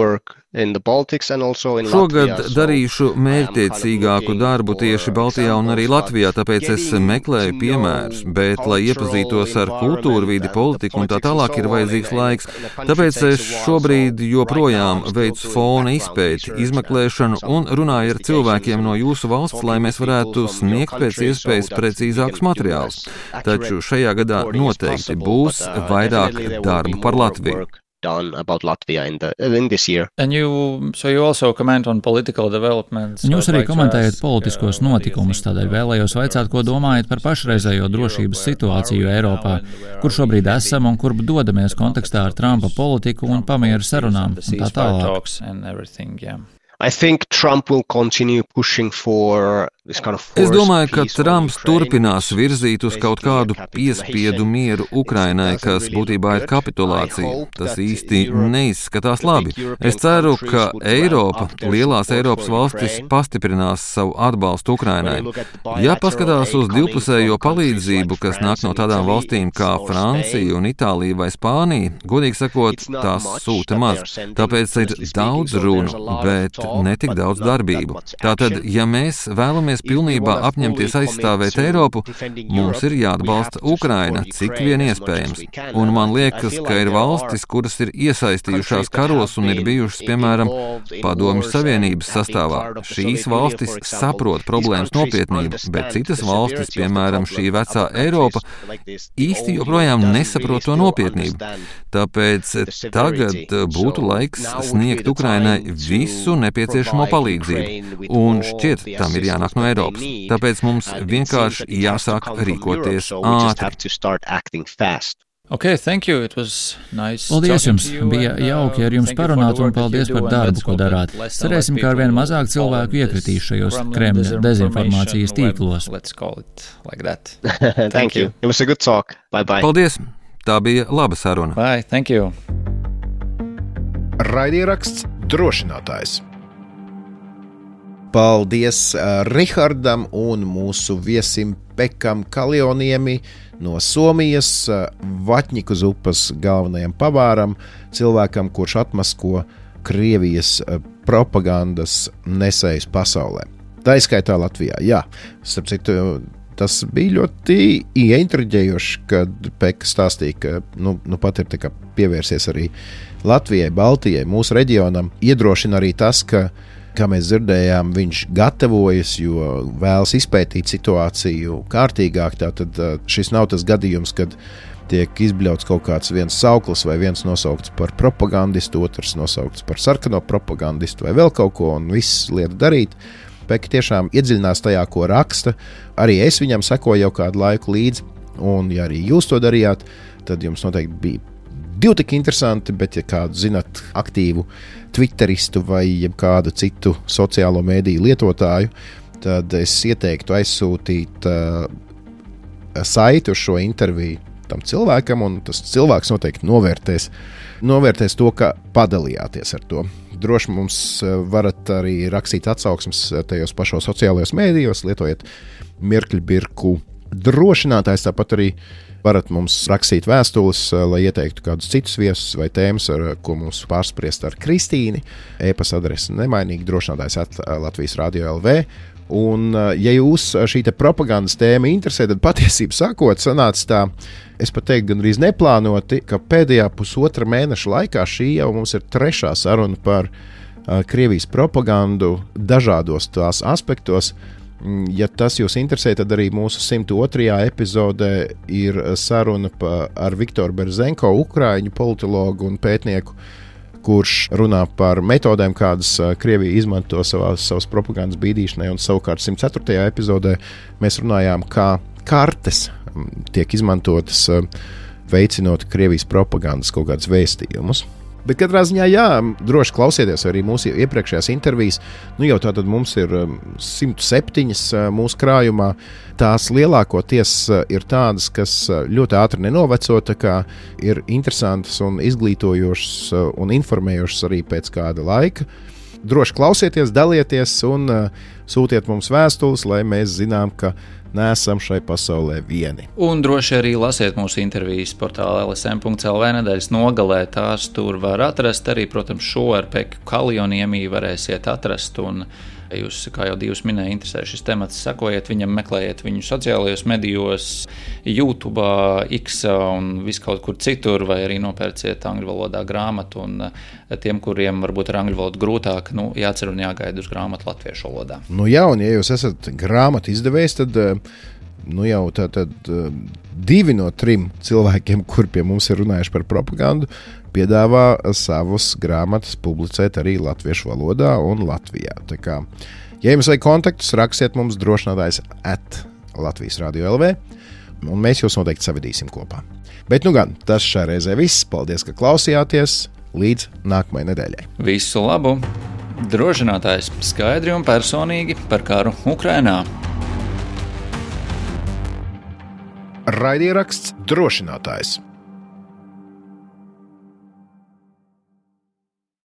in the Baltics and also in Šogad Latvia. darīšu mērķtiecīgāku darbu tieši Baltijā un arī Latvijā, tāpēc es meklēju piemērus, bet, lai iepazītos ar kultūru, vidi, politiku un tā tālāk, ir vajadzīgs laiks. Tāpēc es šobrīd joprojām veicu fona izpēti, izmeklēšanu un runāju ar cilvēkiem no jūsu valsts, lai mēs varētu sniegt pēc iespējas precīzākus materiālus. Taču šajā gadā noteikti būs vairāk darbu par Latviju. Done about Latvia in this year. So you also comment on political developments. Jūs arī komentējat politiskos notikumus, tādēļ vēlējos vaicāt, ko domājat par pašreizējo drošības situāciju Eiropā, kur šobrīd esam un kur dodamies kontekstā ar Trumpa politiku un pamieru sarunām un tā tālāk. I think Trump will continue pushing for this kind of Es domāju, ka Trumps turpinās virzīt uz kaut kādu piespiedu mieru Ukrainai, kas būtībā ir kapitulācija. Tas īsti neizskatās labi. Es ceru, ka Eiropa, lielās Eiropas valstis pastiprinās savu atbalstu Ukrainai. Ja paskatās uz divpusējo palīdzību, kas nāk no tādām valstīm kā Francija un Itālija vai Spānija, godīgi sakot, tās sūta maz. Tāpēc ir daudz runu, bet netik daudz darbību. Tātad, ja mēs vēlamies pilnībā apņemties aizstāvēt Eiropu, mums ir jāatbalsta Ukraina, cik vien iespējams. Un man liekas, ka ir valstis, kuras ir iesaistījušās karos un ir bijušas, piemēram, Padomju Savienības sastāvā. Šīs valstis saprot problēmas nopietnību, bet citas valstis, piemēram, šī vecā Eiropa, īsti joprojām nesaprot to nopietnību. Tāpēc tagad būtu laiks sniegt Ukrainai visu nepieciešamo palīdzību. Un šķiet, tam ir jānāk no Eiropas. Tāpēc mums vienkārši jāsāk rīkoties ātri. Okay, thank you. It was nice. Paldies jums! Bija jauki ar jums parunāt un paldies par darbu, ko darāt. Cerēsim, ka arvien mazāk cilvēku iekritīs šajos Kremļa dezinformācijas tīklos. Let's call it like that. Thank you. It was a good talk. Bye-bye. Paldies! Tā bija laba saruna. Bye, thank you. Raidieraksts Drošinātājs. Paldies Rihardam un mūsu viesim Pekam Kaljoniemi no Somijas, Vatņikas upes galvenajam pavāram, cilvēkam, kurš atmasko Krievijas propagandas nesējus pasaulē. Tā izskaitā Latvijā, jā. Starp citu, tas bija ļoti ieintriģējoši, kad Peka stāstīja, ka nu pat ir pievērsies arī Latvijai, Baltijai, mūsu reģionam. Iedrošina arī tas, ka, kā mēs dzirdējām, viņš gatavojas, jo vēlas izpētīt situāciju kārtīgāk. Tātad šis nav tas gadījums, kad tiek izbļauts kaut kāds viens sauklis vai viens nosaukts par propagandistu, otrs nosaukts par sarkano propagandistu vai vēl kaut ko, un viss lieta darīt. Peka tiešām iedziļinās tajā, ko raksta. Arī es viņam sekoju jau kādu laiku līdzi, un ja arī jūs to darījāt, tad jums noteikti bija divi tik interesanti, bet ja kādu zinat aktīvu twitteristu vai kādu citu sociālo mēdīju lietotāju, tad es ieteiktu aizsūtīt saiti uz šo interviju tam cilvēkam, un tas cilvēks noteikti novērtēs to, ka padalījāties ar to. Droši mums varat arī rakstīt atsauksmes tajos pašos sociālajos mēdījos, lietojiet mirkļbirku drošinātājs, tāpat arī varat mums rakstīt vēstules, lai ieteiktu kādus citus viesus vai tēmas, ko mums pārspriest ar Kristīni. E-pasta adrese nemainīgi drošinātājs @Latvijas Radio LV. Un, ja jūs šī propagandas tēma interesē, tad patiesībā sākot sanāca tā, es pat teiktu gandrīz neplānoti, ka pēdējā pusotra mēneša laikā šī jau mums ir trešā saruna par Krievijas propagandu dažādos tās aspektos. Ja tas jūs interesē, tad arī mūsu 102. epizodē ir saruna ar Viktoru Berzenko, ukraiņu politologu un pētnieku, kurš runā par metodēm, kādas Krievija izmanto savas propagandas bīdīšanai, un savukārt 104. epizodē mēs runājām, kā kartes tiek izmantotas veicinot Krievijas propagandas kaut kādus vēstījumus. Bet katrā ziņā, jā, droši klausieties arī mūsu iepriekšējās intervijas. Nu jau tātad mums ir 107 mūsu krājumā. Tās lielākoties ir tādas, kas ļoti ātri nenoveco, tā kā ir interesantas un izglītojošas un informējošas arī pēc kāda laika. Droši klausieties, dalieties un sūtiet mums vēstules, lai mēs zinām, ka neesam šai pasaulē vieni. Un droši arī lasiet mūsu intervijas portālā lsm.lv nedēļas nogalē. Tās tur var atrast. Arī, protams, šo ar Peku Kaljoniemi varēsiet atrast. Un jūs, kā jau divus minēja, interesē šis temats, sekojiet viņam, meklējiet viņu sociālajos medijos, YouTube, X un viskaut kur citur, vai arī nopērciet angļu valodā grāmatu. Un tiem, kuriem varbūt ar angļu valodu grūtāk, jācer un jāgaida uz grāmatu latviešu valodā. Jā, un ja jūs esat grāmatu izdevējs, tad jau tad 2 no 3 cilvēkiem, kur pie mums ir runājuši par propagandu, piedāvā savus grāmatas publicēt arī latviešu valodā un Latvijā. Tā kā, ja jums vajag kontaktus, rakstiet mums drošinātājs @Latvijas Radio LV, un mēs jūs noteikti savedīsim kopā. Bet gan, tas šā reizē viss. Paldies, ka klausījāties. Līdz nākamajai nedēļai. Visu labu! Drošinātājs skaidri un personīgi par karu Ukrainā. Raidieraksts Drošinātājs.